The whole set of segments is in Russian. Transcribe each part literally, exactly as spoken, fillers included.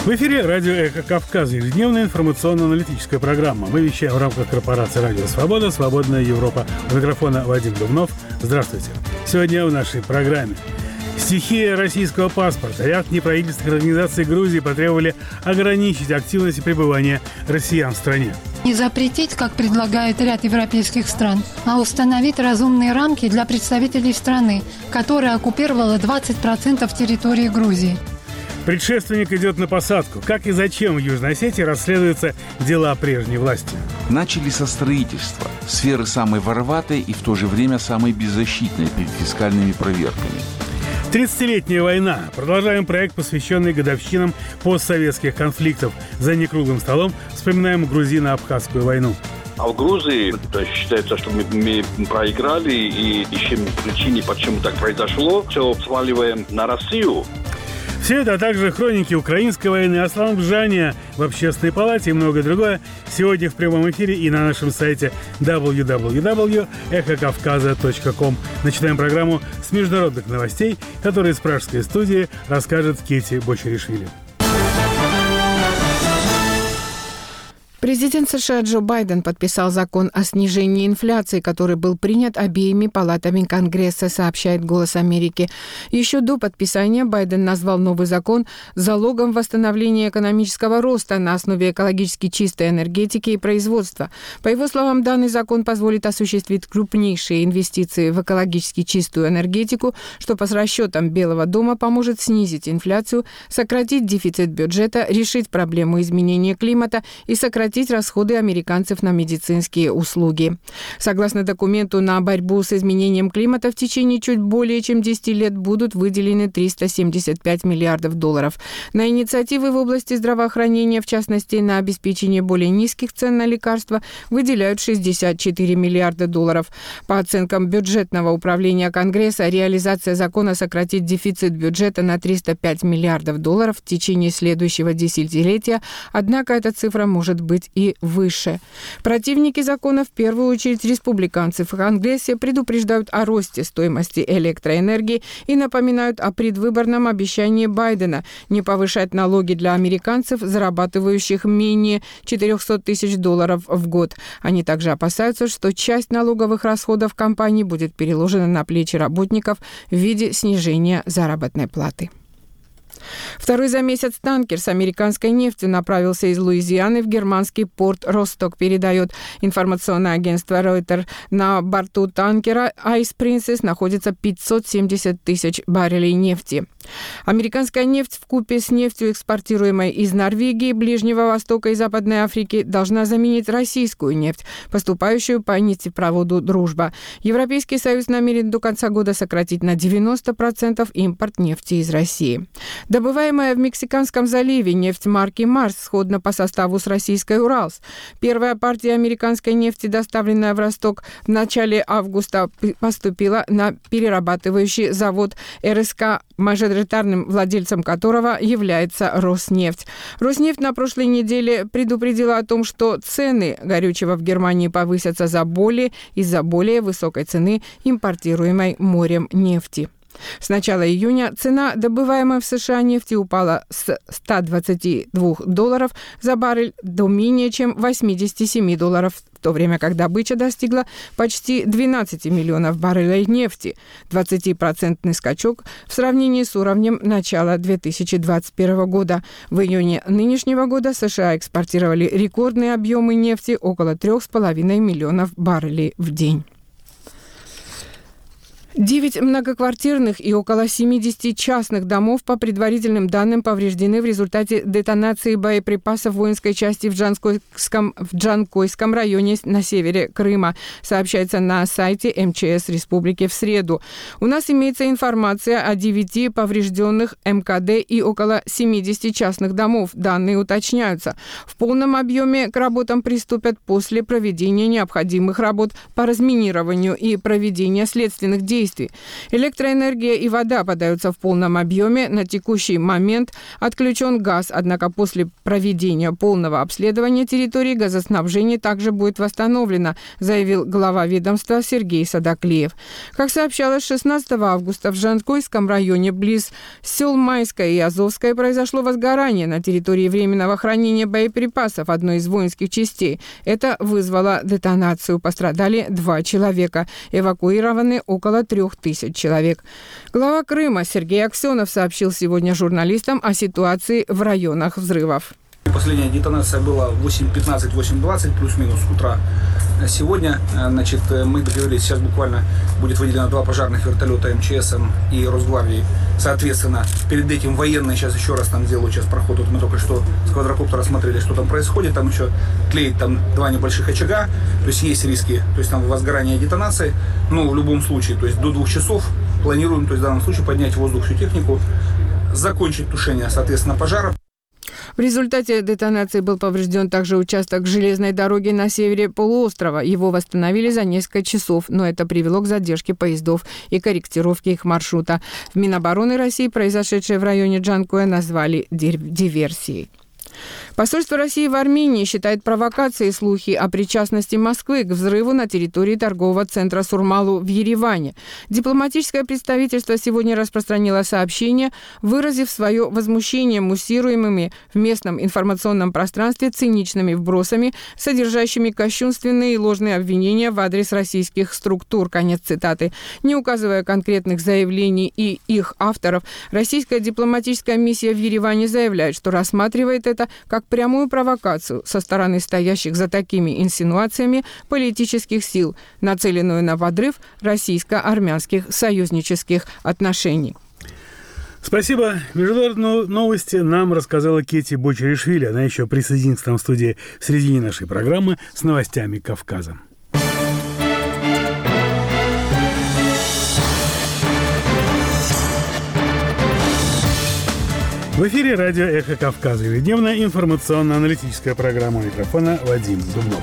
В эфире радио «Эхо Кавказа», ежедневная информационно-аналитическая программа. Мы вещаем в рамках корпорации «Радио Свобода», «Свободная Европа». У микрофона Вадим Дубнов. Здравствуйте. Сегодня в нашей программе. Стихия российского паспорта. Ряд неправительственных организаций Грузии потребовали ограничить активность и пребывание россиян в стране. Не запретить, как предлагает ряд европейских стран, а установить разумные рамки для представителей страны, которая оккупировала двадцать процентов территории Грузии. Предшественник идет на посадку. Как и зачем в Южной Осетии расследуются дела прежней власти? Начали со строительства. Сферы самой вороватой и в то же время самой беззащитной перед фискальными проверками. тридцатилетняя война. Продолжаем проект, посвященный годовщинам постсоветских конфликтов. За некруглым столом вспоминаем грузино-абхазскую войну. А в Грузии то есть, считается, что мы, мы проиграли и ищем причины, почему так произошло. Все сваливаем на Россию. Все это, а также хроники украинской войны, Аслан Бжания в Общественной палате и многое другое сегодня в прямом эфире и на нашем сайте дабл ю дабл ю дабл ю точка эхо кавказа точка ком. Начинаем программу с международных новостей, которые из пражской студии расскажет Кити Бочеришвили. Президент США Джо Байден подписал закон о снижении инфляции, который был принят обеими палатами Конгресса, сообщает «Голос Америки». Еще до подписания Байден назвал новый закон залогом восстановления экономического роста на основе экологически чистой энергетики и производства. По его словам, данный закон позволит осуществить крупнейшие инвестиции в экологически чистую энергетику, что по расчетам Белого дома поможет снизить инфляцию, сократить дефицит бюджета, решить проблему изменения климата и сократить расходы американцев на медицинские услуги. Согласно документу, на борьбу с изменением климата в течение чуть более чем десять лет будут выделены триста семьдесят пять миллиардов долларов. На инициативы в области здравоохранения, в частности, на обеспечение более низких цен на лекарства, выделяют шестьдесят четыре миллиарда долларов. По оценкам бюджетного управления Конгресса, реализация закона сократит дефицит бюджета на триста пять миллиардов долларов в течение следующего десятилетия, однако эта цифра может быть и выше. Противники закона, в первую очередь республиканцы в Конгрессе, предупреждают о росте стоимости электроэнергии и напоминают о предвыборном обещании Байдена не повышать налоги для американцев, зарабатывающих менее четыреста тысяч долларов в год. Они также опасаются, что часть налоговых расходов компании будет переложена на плечи работников в виде снижения заработной платы. Второй за месяц танкер с американской нефтью направился из Луизианы в германский порт Росток, передает информационное агентство Reuters. На борту танкера Ice Princess находится пятьсот семьдесят тысяч баррелей нефти. Американская нефть вкупе с нефтью, экспортируемой из Норвегии, Ближнего Востока и Западной Африки, должна заменить российскую нефть, поступающую по нефтепроводу «Дружба». Европейский Союз намерен до конца года сократить на девяносто процентов импорт нефти из России. Добываемая в Мексиканском заливе нефть марки «Марс» сходна по составу с российской «Уралс». Первая партия американской нефти, доставленная в Росток в начале августа, поступила на перерабатывающий завод эр эс ка, мажоритарным владельцем которого является Роснефть. Роснефть на прошлой неделе предупредила о том, что цены горючего в Германии повысятся за более из-за более высокой цены импортируемой морем нефти. С начала июня цена добываемой в США нефти упала с ста двадцати двух долларов за баррель до менее чем восьмидесяти семи долларов, в то время как добыча достигла почти двенадцати миллионов баррелей нефти, двадцатипроцентный скачок в сравнении с уровнем начала две тысячи двадцать первого года. В июне нынешнего года США экспортировали рекордные объемы нефти около трех с половиной миллионов баррелей в день. Девять многоквартирных и около семидесяти частных домов, по предварительным данным, повреждены в результате детонации боеприпасов воинской части в Джанкойском, в Джанкойском районе на севере Крыма, сообщается на сайте эм че эс Республики в среду. У нас имеется информация о девяти поврежденных эм ка дэ и около семидесяти частных домов. Данные уточняются. В полном объеме к работам приступят после проведения необходимых работ по разминированию и проведения следственных действий. действий. Электроэнергия и вода подаются в полном объеме. На текущий момент отключен газ, однако после проведения полного обследования территории газоснабжение также будет восстановлено, заявил глава ведомства Сергей Садаклеев. Как сообщалось, шестнадцатого августа в Жанкойском районе близ сел Майское и Азовское произошло возгорание на территории временного хранения боеприпасов одной из воинских частей. Это вызвало детонацию. Пострадали два человека. Эвакуированы около трех тысяч человек. Глава Крыма Сергей Аксенов сообщил сегодня журналистам о ситуации в районах взрывов. Последняя детонация была в восемь пятнадцать - восемь двадцать плюс-минус утра. Сегодня, значит, мы договорились, сейчас буквально будет выделено два пожарных вертолета эм че эс и Росгвардии. Соответственно, перед этим военные сейчас еще раз там делают сейчас проход. Вот мы только что с квадрокоптера смотрели, что там происходит. Там еще клеит там два небольших очага. То есть есть риски, то есть там возгорания и детонации. Но в любом случае, то есть до двух часов планируем, то есть в данном случае поднять в воздух всю технику, закончить тушение, соответственно, пожара. В результате детонации был поврежден также участок железной дороги на севере полуострова. Его восстановили за несколько часов, но это привело к задержке поездов и корректировке их маршрута. В Минобороны России произошедшее в районе Джанкоя назвали диверсией. Посольство России в Армении считает провокацией слухи о причастности Москвы к взрыву на территории торгового центра Сурмалу в Ереване. Дипломатическое представительство сегодня распространило сообщение, выразив свое возмущение муссируемыми в местном информационном пространстве циничными вбросами, содержащими кощунственные и ложные обвинения в адрес российских структур. Конец цитаты. Не указывая конкретных заявлений и их авторов, российская дипломатическая миссия в Ереване заявляет, что рассматривает это как прямую провокацию со стороны стоящих за такими инсинуациями политических сил, нацеленную на подрыв российско-армянских союзнических отношений. Спасибо. Международные новости нам рассказала Кети Бочеришвили. Она еще присоединится к нам в студии в середине нашей программы с новостями Кавказа. В эфире радио «Эхо Кавказа». Ежедневная информационно-аналитическая программа. У микрофона Вадим Дубнов.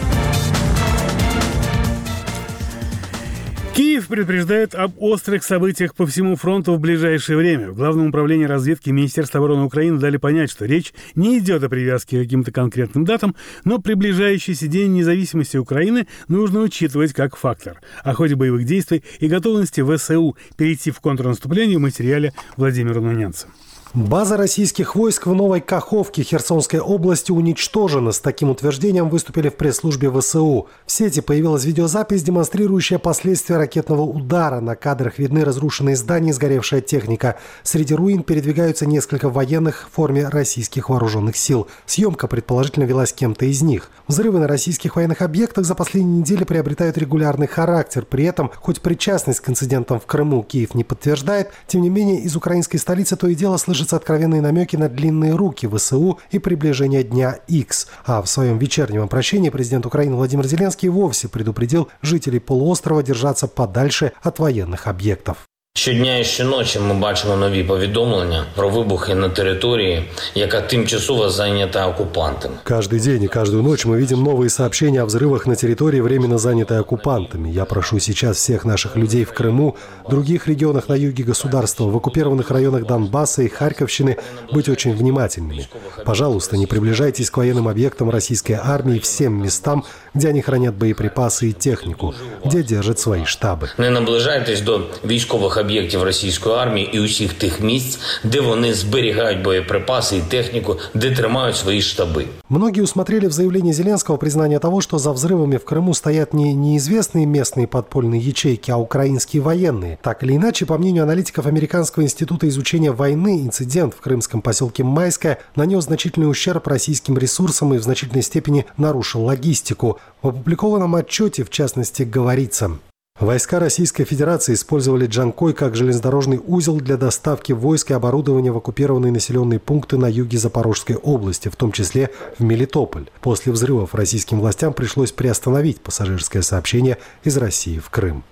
Киев предупреждает об острых событиях по всему фронту в ближайшее время. В Главном управлении разведки Министерства обороны Украины дали понять, что речь не идет о привязке к каким-то конкретным датам, но приближающийся День независимости Украины нужно учитывать как фактор. О ходе боевых действий и готовности ВСУ перейти в контрнаступление в материале Владимира Нунянца. База российских войск в Новой Каховке Херсонской области уничтожена. С таким утверждением выступили в пресс-службе ВСУ. В сети появилась видеозапись, демонстрирующая последствия ракетного удара. На кадрах видны разрушенные здания и сгоревшая техника. Среди руин передвигаются несколько военных в форме российских вооруженных сил. Съемка, предположительно, велась кем-то из них. Взрывы на российских военных объектах за последние недели приобретают регулярный характер. При этом, хоть причастность к инцидентам в Крыму Киев не подтверждает, тем не менее из украинской столицы то и дело слышится откровенные намеки на длинные руки ВСУ и приближение Дня Икс. А в своем вечернем обращении президент Украины Владимир Зеленский вовсе предупредил жителей полуострова держаться подальше от военных объектов. Щодня і щоночі ми бачимо нові повідомлення про вибухи на території, яка тимчасово зайнята оккупантами. Каждый день и каждую ночь мы видим новые сообщения о взрывах на территории, временно занятой оккупантами. Я прошу сейчас всех наших людей в Крыму, других регионах на юге государства, в оккупированных районах Донбасса и Харьковщины быть очень внимательными. Пожалуйста, не приближайтесь к военным объектам российской армии, всем местам, где они хранят боеприпасы и технику, где держат свои штабы. Не наближайтесь до військових об'єктів російської армії і усіх тих місць, де вони зберігають боєприпаси і техніку, де тримають свої штаби. Многие усмотрели в заявлении Зеленского признание того, что за взрывами в Крыму стоят не неизвестные местные подпольные ячейки, а украинские военные. Так или иначе, по мнению аналитиков Американского института изучения войны, инцидент в крымском поселке Майское нанес значительный ущерб российским ресурсам и в значительной степени нарушил логистику. В опубликованном отчете, в частности, говорится: войска Российской Федерации использовали Джанкой как железнодорожный узел для доставки войск и оборудования в оккупированные населенные пункты на юге Запорожской области, в том числе в Мелитополь. После взрывов российским властям пришлось приостановить пассажирское сообщение из России в Крым.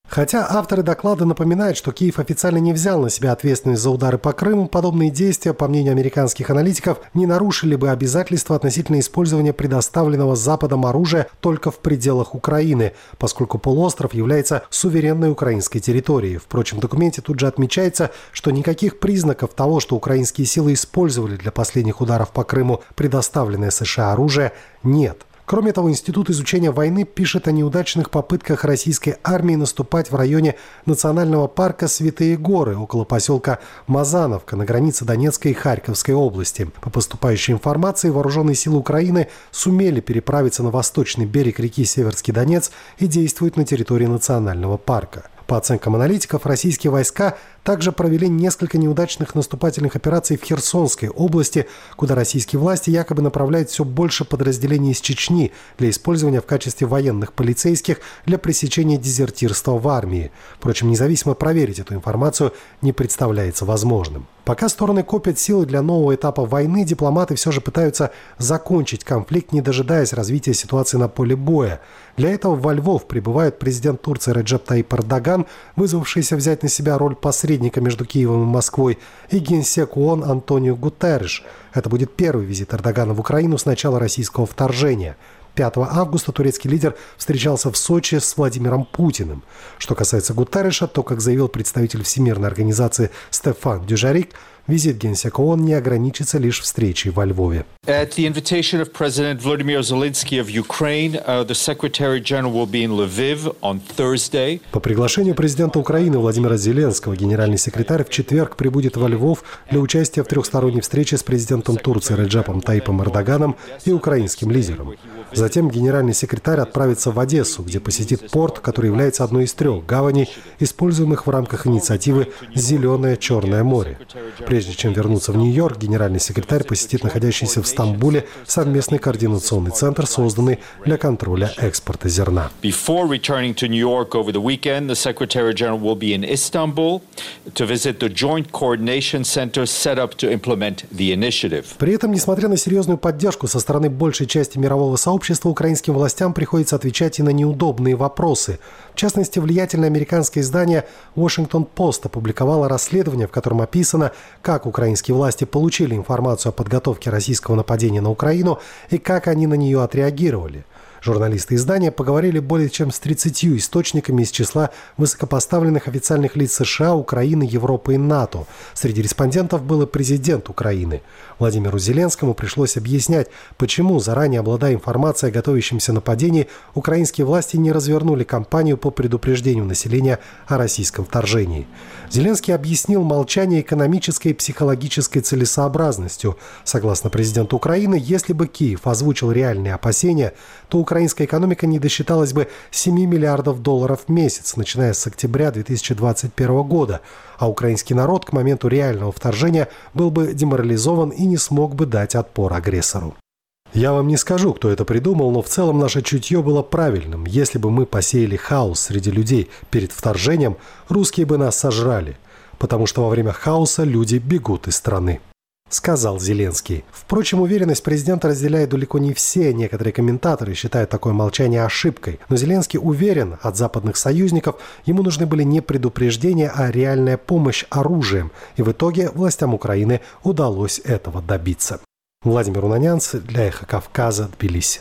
Хотя авторы доклада напоминают, что Киев официально не взял на себя ответственность за удары по Крыму, подобные действия, по мнению американских аналитиков, не нарушили бы обязательства относительно использования предоставленного Западом оружия только в пределах Украины, поскольку полуостров является суверенной украинской территорией. Впрочем, в документе тут же отмечается, что никаких признаков того, что украинские силы использовали для последних ударов по Крыму предоставленное США оружие, нет. Кроме того, Институт изучения войны пишет о неудачных попытках российской армии наступать в районе национального парка Святые Горы около поселка Мазановка на границе Донецкой и Харьковской области. По поступающей информации, вооруженные силы Украины сумели переправиться на восточный берег реки Северский Донец и действуют на территории национального парка. По оценкам аналитиков, российские войска также провели несколько неудачных наступательных операций в Херсонской области, куда российские власти якобы направляют все больше подразделений из Чечни для использования в качестве военных полицейских для пресечения дезертирства в армии. Впрочем, независимо проверить эту информацию не представляется возможным. Пока стороны копят силы для нового этапа войны, дипломаты все же пытаются закончить конфликт, не дожидаясь развития ситуации на поле боя. Для этого во Львов прибывает президент Турции Реджеп Таyyip Эрдоган, вызвавшийся взять на себя роль посредника между Киевом и Москвой, и генсек ООН Антонио Гутерриш. Это будет первый визит Эрдогана в Украину с начала российского вторжения. пятого августа турецкий лидер встречался в Сочи с Владимиром Путиным. Что касается Гутерриша, то, как заявил представитель Всемирной организации Стефан Дюжарик, визит генсека ООН не ограничится лишь встречей во Львове. At the invitation of President Volodymyr Zelensky of Ukraine, uh, the Secretary General will be in Lviv on Thursday. По приглашению президента Украины Владимира Зеленского, генеральный секретарь в четверг прибудет во Львов для участия в трехсторонней встрече с президентом Турции Реджепом Таyyипом Эрдоганом и украинским лидером. Затем генеральный секретарь отправится в Одессу, где посетит порт, который является одной из трех гаваней, используемых в рамках инициативы «Зеленое Черное море». Прежде чем вернуться в Нью-Йорк, генеральный секретарь посетит находящийся в Стамбуле совместный координационный центр, созданный для контроля экспорта зерна. Before returning to New York over the weekend, the Secretary General will be in Istanbul to visit the joint coordination center set up to implement the initiative. При этом, несмотря на серьезную поддержку со стороны большей части мирового сообщества, украинским властям приходится отвечать и на неудобные вопросы. В частности, влиятельное американское издание Washington Post опубликовало расследование, в котором описано, как украинские власти получили информацию о подготовке российского нападения на Украину и как они на нее отреагировали. Журналисты издания поговорили более чем с тридцатью источниками из числа высокопоставленных официальных лиц США, Украины, Европы и НАТО. Среди респондентов был и президент Украины. Владимиру Зеленскому пришлось объяснять, почему, заранее обладая информацией о готовящемся нападении, украинские власти не развернули кампанию по предупреждению населения о российском вторжении. Зеленский объяснил молчание экономической и психологической целесообразностью. Согласно президенту Украины, если бы Киев озвучил реальные опасения, то украинская экономика не досчиталась бы семи миллиардов долларов в месяц, начиная с октября две тысячи двадцать первого года, а украинский народ к моменту реального вторжения был бы деморализован и не смог бы дать отпор агрессору. Я вам не скажу, кто это придумал, но в целом наше чутье было правильным. Если бы мы посеяли хаос среди людей перед вторжением, русские бы нас сожрали, потому что во время хаоса люди бегут из страны, сказал Зеленский. Впрочем, уверенность президента разделяют далеко не все. Некоторые комментаторы считают такое молчание ошибкой. Но Зеленский уверен, от западных союзников ему нужны были не предупреждения, а реальная помощь оружием. И в итоге властям Украины удалось этого добиться. Владимир Унанянц для «Эхо Кавказа», Тбилиси.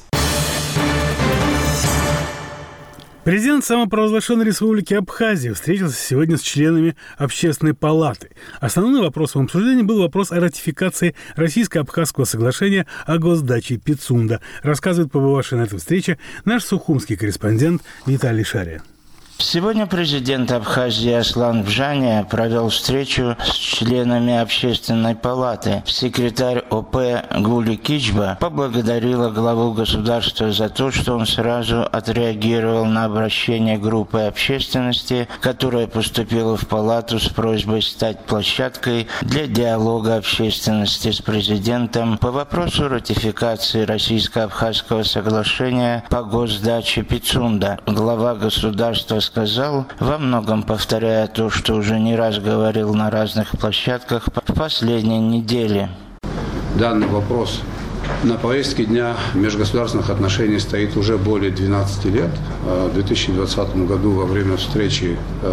Президент самопровозглашенной республики Абхазия встретился сегодня с членами Общественной палаты. Основным вопросом обсуждения был вопрос о ратификации Российско-Абхазского соглашения о госдаче Пицунда, рассказывает побывавший на этой встрече наш сухумский корреспондент Виталий Шария. Сегодня президент Абхазии Аслан Бжаня провел встречу с членами Общественной палаты. Секретарь ОП Гули Кичба поблагодарила главу государства за то, что он сразу отреагировал на обращение группы общественности, которая поступила в палату с просьбой стать площадкой для диалога общественности с президентом по вопросу ратификации Российско-Абхазского соглашения по госдаче Пицунда. Глава государства сказал, во многом повторяя то, что уже не раз говорил на разных площадках в последние недели. Данный вопрос на повестке дня межгосударственных отношений стоит уже более двенадцати лет. В две тысячи двадцатом году во время встречи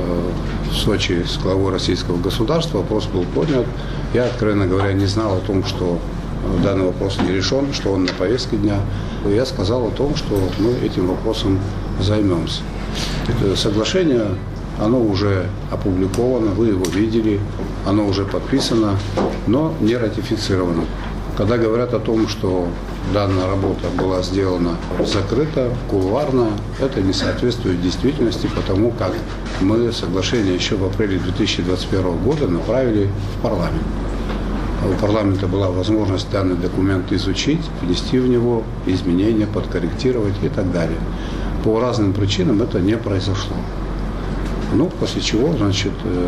в Сочи с главой российского государства вопрос был поднят. Я, откровенно говоря, не знал о том, что данный вопрос не решен, что он на повестке дня. Я сказал о том, что мы этим вопросом займемся. Это соглашение, оно уже опубликовано, вы его видели, оно уже подписано, но не ратифицировано. Когда говорят о том, что данная работа была сделана закрыто, кулуарно, это не соответствует действительности, потому как мы соглашение еще в апреле две тысячи двадцать первого года направили в парламент. У парламента была возможность данный документ изучить, внести в него изменения, подкорректировать и так далее. По разным причинам это не произошло. Ну, после чего, значит,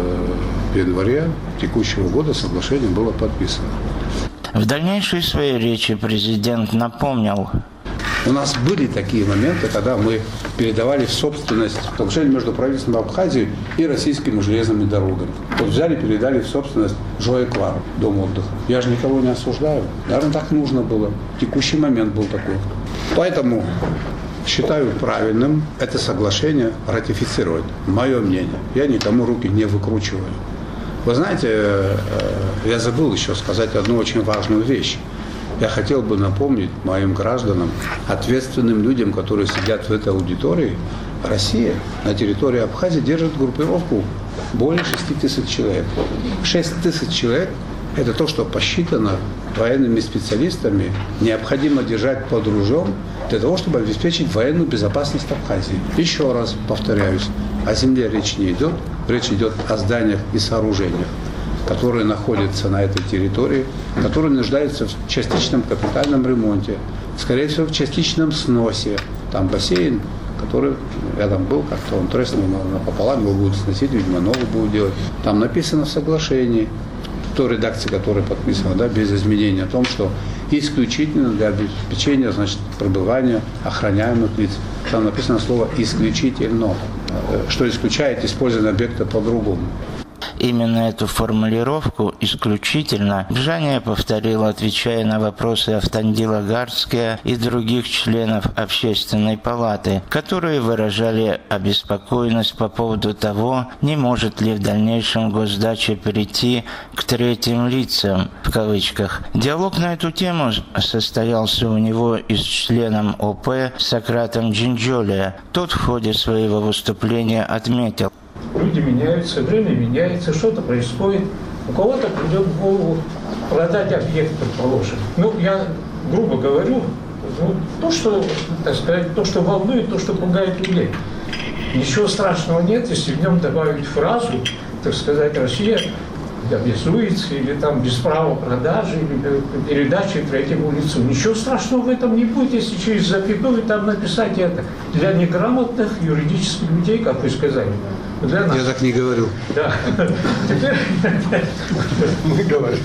в январе текущего года соглашение было подписано. В дальнейшей своей речи президент напомнил: у нас были такие моменты, когда мы передавали в собственность соглашение между правительством Абхазии и российскими железными дорогами. Вот взяли, передали в собственность Джоэквар, дом отдыха. Я же никого не осуждаю. Наверное, так нужно было. Текущий момент был такой. Поэтому считаю правильным это соглашение ратифицировать. Мое мнение. Я никому руки не выкручиваю. Вы знаете, я забыл еще сказать одну очень важную вещь. Я хотел бы напомнить моим гражданам, ответственным людям, которые сидят в этой аудитории, Россия на территории Абхазии держит группировку более шести тысяч человек. шесть тысяч человек – это то, что посчитано военными специалистами, необходимо держать под ружьем для того, чтобы обеспечить военную безопасность Абхазии. Еще раз повторяюсь, о земле речь не идет, речь идет о зданиях и сооружениях, которые находятся на этой территории, которые нуждаются в частичном капитальном ремонте, скорее всего, в частичном сносе. Там бассейн, который рядом был, как-то он треснул пополам, его будут сносить, видимо, новый будут делать. Там написано в соглашении, в той редакции, которая подписана, да, без изменений, о том, что исключительно для обеспечения, значит, пребывания охраняемых лиц. Там написано слово «исключительно», что исключает использование объекта по-другому. Именно эту формулировку исключительно Бжания повторил, отвечая на вопросы Автандила Гарския и других членов Общественной палаты, которые выражали обеспокоенность по поводу того, не может ли в дальнейшем Госдача перейти к третьим лицам, в кавычках. Диалог на эту тему состоялся у него и с членом ОП Сократом Джинджолия. Тот в ходе своего выступления отметил: люди меняются, время меняется, что-то происходит. У кого-то придет в голову продать объект, предположим. Ну, я грубо говорю, ну, то, что, так сказать, то, что волнует, то, что пугает людей. Ничего страшного нет, если в нем добавить фразу, так сказать, Россия обязуется, или там без права продажи, или передачи третьему лицу. Ничего страшного в этом не будет, если через запятую там написать это. Для неграмотных юридических людей, как вы сказали. Для нас. Я так не говорю. Да. Теперь мы говорим.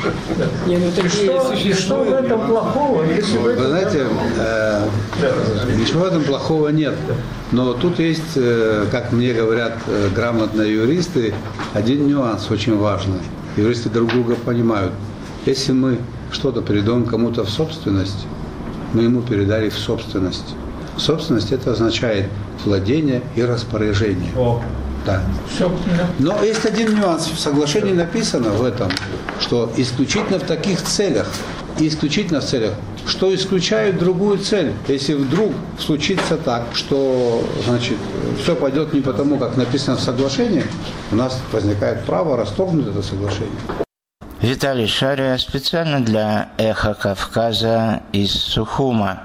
Что в этом плохого? Вы знаете, ничего в этом плохого нет. Но тут есть, как мне говорят грамотные юристы, один нюанс очень важный. Юристы друг друга понимают. Если мы что-то передаем кому-то в собственность, мы ему передали в собственность. Собственность – это означает владение и распоряжение. О. Да. Все. Но есть один нюанс. В соглашении написано в этом, что исключительно в таких целях, и исключительно в целях, что исключает другую цель. Если вдруг случится так, что, значит, все пойдет не потому, как написано в соглашении, у нас возникает право расторгнуть это соглашение. Виталий Шария специально для «Эхо Кавказа» из Сухума.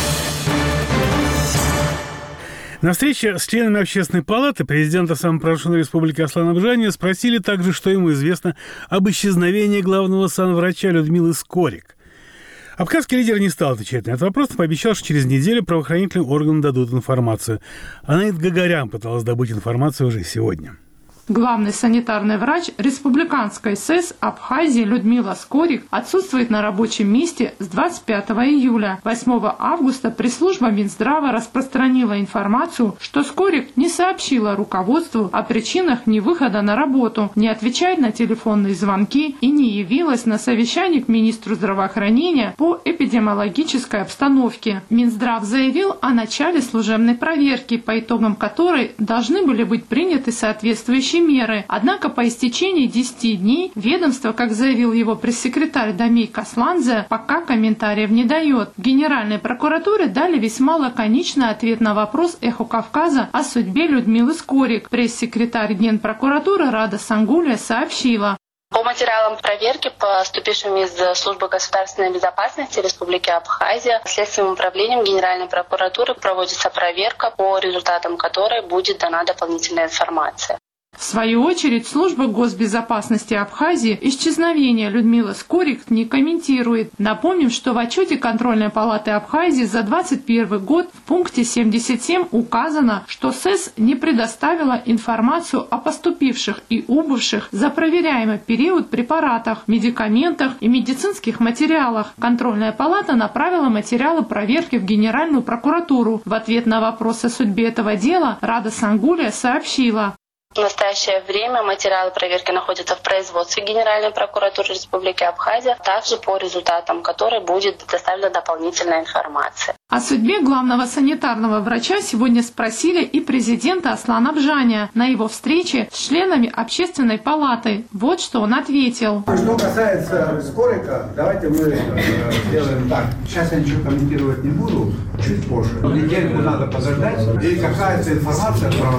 На встрече с членами Общественной палаты президента самопровозглашенной республики Аслана Бжания спросили также, что ему известно об исчезновении главного санврача Людмилы Скорик. Абхазский лидер не стал отвечать на этот вопрос, но пообещал, что через неделю правоохранительные органы дадут информацию. Анаит Гагарян пыталась добыть информацию уже сегодня. Главный санитарный врач Республиканской СЭС Абхазии Людмила Скорик отсутствует на рабочем месте с двадцать пятого июля. восьмого августа пресс-служба Минздрава распространила информацию, что Скорик не сообщила руководству о причинах невыхода на работу, не отвечает на телефонные звонки и не явилась на совещание к министру здравоохранения по эпидемиологической обстановке. Минздрав заявил о начале служебной проверки, по итогам которой должны были быть приняты соответствующие меры. Однако по истечении десяти дней ведомство, как заявил его пресс-секретарь Дамей Касланзе, пока комментариев не дает. В Генеральной прокуратуре дали весьма лаконичный ответ на вопрос «Эхо Кавказа» о судьбе Людмилы Скорик. Пресс-секретарь Генпрокуратуры Рада Сангулия сообщила: по материалам проверки, поступившим из Службы государственной безопасности Республики Абхазия, Следственным управлением Генеральной прокуратуры проводится проверка, по результатам которой будет дана дополнительная информация. В свою очередь, служба госбезопасности Абхазии исчезновение Людмилы Скорик не комментирует. Напомним, что в отчете Контрольной палаты Абхазии за двадцать первый год в пункте семьдесят семь указано, что СЭС не предоставила информацию о поступивших и убывших за проверяемый период препаратах, медикаментах и медицинских материалах. Контрольная палата направила материалы проверки в Генеральную прокуратуру. В ответ на вопрос о судьбе этого дела Рада Сангулия сообщила: в настоящее время материалы проверки находятся в производстве Генеральной прокуратуры Республики Абхазия, также по результатам которой будет предоставлена дополнительная информация. О судьбе главного санитарного врача сегодня спросили и президента Аслана Бжаня на его встрече с членами Общественной палаты. Вот что он ответил. Что касается Скорика, давайте мы сделаем так. Сейчас я ничего комментировать не буду, чуть позже. Недельку надо подождать, и какая-то информация про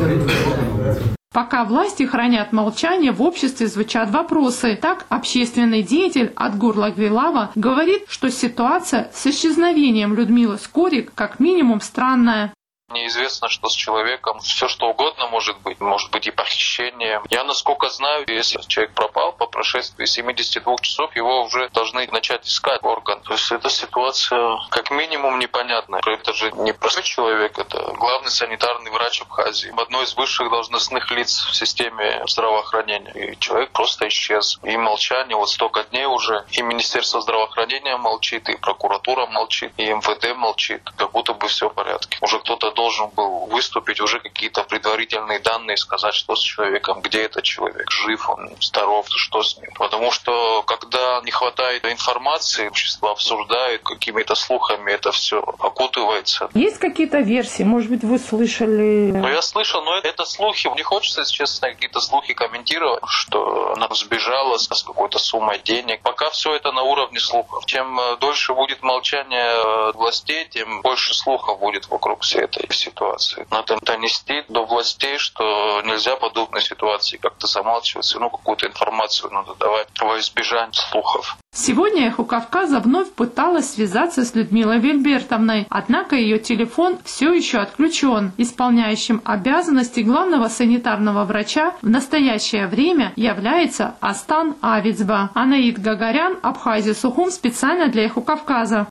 Пока власти хранят молчание, в обществе звучат вопросы. Так, общественный деятель Адгур Лагвилава говорит, что ситуация с исчезновением Людмилы Скорик как минимум странная. Неизвестно, что с человеком. Все что угодно может быть. Может быть и похищение. Я, насколько знаю, если человек пропал, по прошествии семидесяти двух часов его уже должны начать искать орган. То есть эта ситуация как минимум непонятная. Это же не простой человек, это главный санитарный врач Абхазии. Одно из высших должностных лиц в системе здравоохранения. И человек просто исчез. И молчание вот столько дней уже. И Министерство здравоохранения молчит, и прокуратура молчит, и эм вэ дэ молчит. Как будто бы все в порядке. Уже кто-то должен был выступить, уже какие-то предварительные данные сказать, что с человеком, где этот человек, жив он, здоров, что с ним. Потому что когда не хватает информации, общество обсуждает какими-то слухами, это все окутывается. Есть какие-то версии? Может быть, вы слышали? Ну, я слышал, но это, это слухи. Не хочется, если честно, какие-то слухи комментировать, что она сбежала с какой-то суммой денег. Пока все это на уровне слухов. Чем дольше будет молчание властей, тем больше слухов будет вокруг всей этой ситуации. Надо донести до властей, что нельзя подобной ситуации как-то замалчивать, ну какую-то информацию надо давать во избежание слухов. Сегодня «Эхо Кавказа» вновь пыталась связаться с Людмилой Вильбертовной, однако ее телефон все еще отключен. Исполняющим обязанности главного санитарного врача в настоящее время является Астан Авицба. Анаид Гагарян, Абхазия, Сухум, специально для «Эхо Кавказа».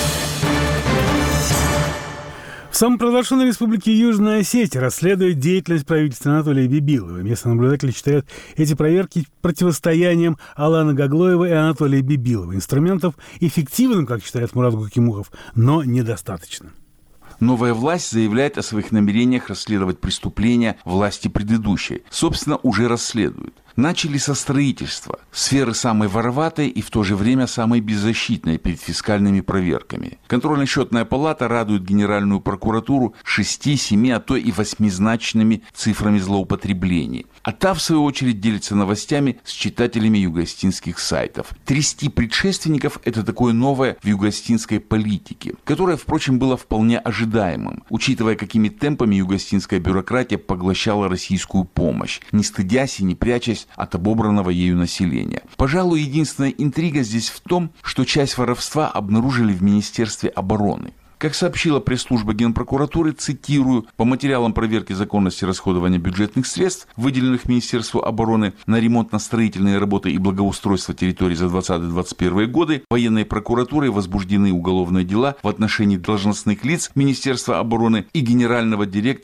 В самопровозглашенной республике Южная Осетия расследует деятельность правительства Анатолия Бибилова. Местные наблюдатели считают эти проверки противостоянием Алана Гаглоева и Анатолия Бибилова. Инструментов эффективным, как считает Мурат Гукимухов, но недостаточно. Новая власть заявляет о своих намерениях расследовать преступления власти предыдущей. Собственно, уже расследуют. Начали со строительства, сферы самой вороватой и в то же время самой беззащитной перед фискальными проверками. Контрольно-счетная палата радует Генеральную прокуратуру шести, семи, а то и восьмизначными цифрами злоупотреблений. А та, в свою очередь, делится новостями с читателями югоостинских сайтов. Трясти предшественников – это такое новое в югоостинской политике, которое, впрочем, было вполне ожидаемым, учитывая, какими темпами югоостинская бюрократия поглощала российскую помощь, не стыдясь и не прячась от обобранного ею населения. Пожалуй, единственная интрига здесь в том, что часть воровства обнаружили в Министерстве обороны. Как сообщила пресс-служба Генпрокуратуры, цитирую, по материалам проверки законности расходования бюджетных средств, выделенных Министерству обороны на ремонтно-строительные работы и благоустройство территорий за двадцатый — двадцать первый годы, военной прокуратурой возбуждены уголовные дела в отношении должностных лиц Министерства обороны и генерального директора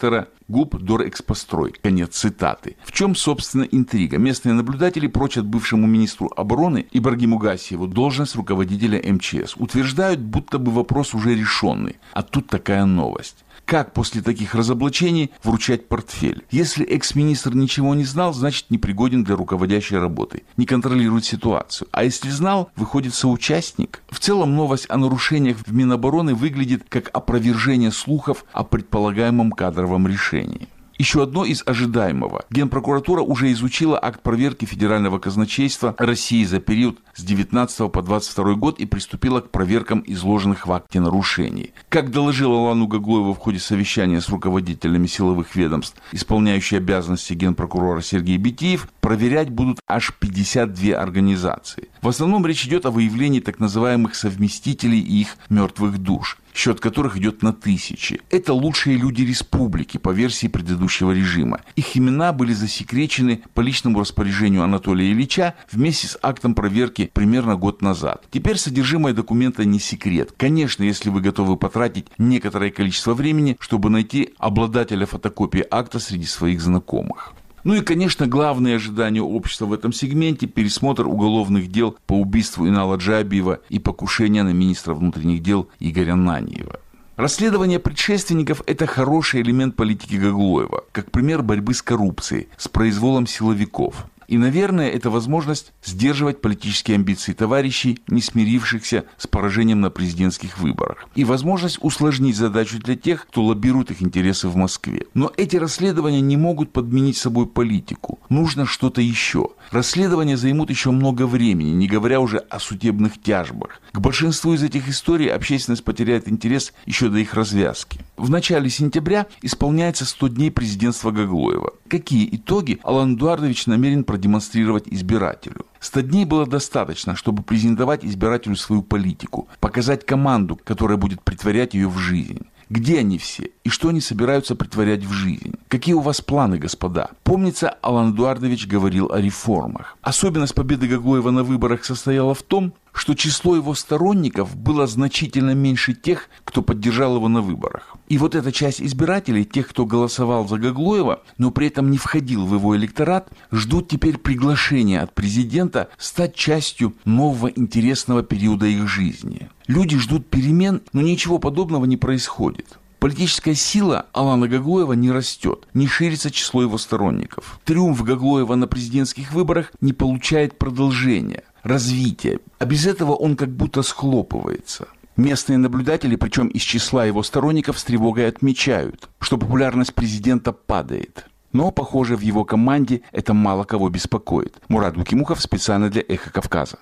ГУП «Дорэкспострой». Конец цитаты. В чем, собственно, интрига? Местные наблюдатели прочат бывшему министру обороны Ибрагиму Гасиеву должность руководителя эм че эс. Утверждают, будто бы вопрос уже решенный. А тут такая новость. Как после таких разоблачений вручать портфель? Если экс-министр ничего не знал, значит непригоден для руководящей работы, не контролирует ситуацию. А если знал, выходит соучастник. В целом новость о нарушениях в Минобороны выглядит как опровержение слухов о предполагаемом кадровом решении. Еще одно из ожидаемого. Генпрокуратура уже изучила акт проверки Федерального казначейства России за период с девятнадцатого по двадцать второй год и приступила к проверкам изложенных в акте нарушений. Как доложил Алану Гаглоеву в ходе совещания с руководителями силовых ведомств, исполняющий обязанности генпрокурора Сергей Битиев, проверять будут аж пятьдесят две организации. В основном речь идет о выявлении так называемых совместителей и их мертвых душ, счет которых идет на тысячи. Это лучшие люди республики по версии предыдущего режима. Их имена были засекречены по личному распоряжению Анатолия Ильича вместе с актом проверки примерно год назад. Теперь содержимое документа не секрет. Конечно, если вы готовы потратить некоторое количество времени, чтобы найти обладателя фотокопии акта среди своих знакомых. Ну и, конечно, главное ожидание общества в этом сегменте – пересмотр уголовных дел по убийству Инала Джабиева и покушения на министра внутренних дел Игоря Наньева. Расследование предшественников – это хороший элемент политики Гаглоева, как пример борьбы с коррупцией, с произволом силовиков. И, наверное, это возможность сдерживать политические амбиции товарищей, не смирившихся с поражением на президентских выборах. И возможность усложнить задачу для тех, кто лоббирует их интересы в Москве. Но эти расследования не могут подменить собой политику. Нужно что-то еще. Расследования займут еще много времени, не говоря уже о судебных тяжбах. К большинству из этих историй общественность потеряет интерес еще до их развязки. В начале сентября исполняется сто дней президентства Гаглоева. Какие итоги Алан Эдуардович намерен продемонстрировать избирателю? Сто дней было достаточно, чтобы презентовать избирателю свою политику, показать команду, которая будет претворять ее в жизнь. Где они все? И что они собираются претворять в жизнь? Какие у вас планы, господа? Помнится, Алан Эдуардович говорил о реформах. Особенность победы Гаглоева на выборах состояла в том, что число его сторонников было значительно меньше тех, кто поддержал его на выборах. И вот эта часть избирателей, тех, кто голосовал за Гаглоева, но при этом не входил в его электорат, ждут теперь приглашения от президента стать частью нового интересного периода их жизни. Люди ждут перемен, но ничего подобного не происходит. Политическая сила Алана Гаглоева не растет, не ширится число его сторонников. Триумф Гаглоева на президентских выборах не получает продолжения, развития, а без этого он как будто схлопывается. Местные наблюдатели, причем из числа его сторонников, с тревогой отмечают, что популярность президента падает. Но, похоже, в его команде это мало кого беспокоит. Мурат Гукимухов специально для «Эхо Кавказа».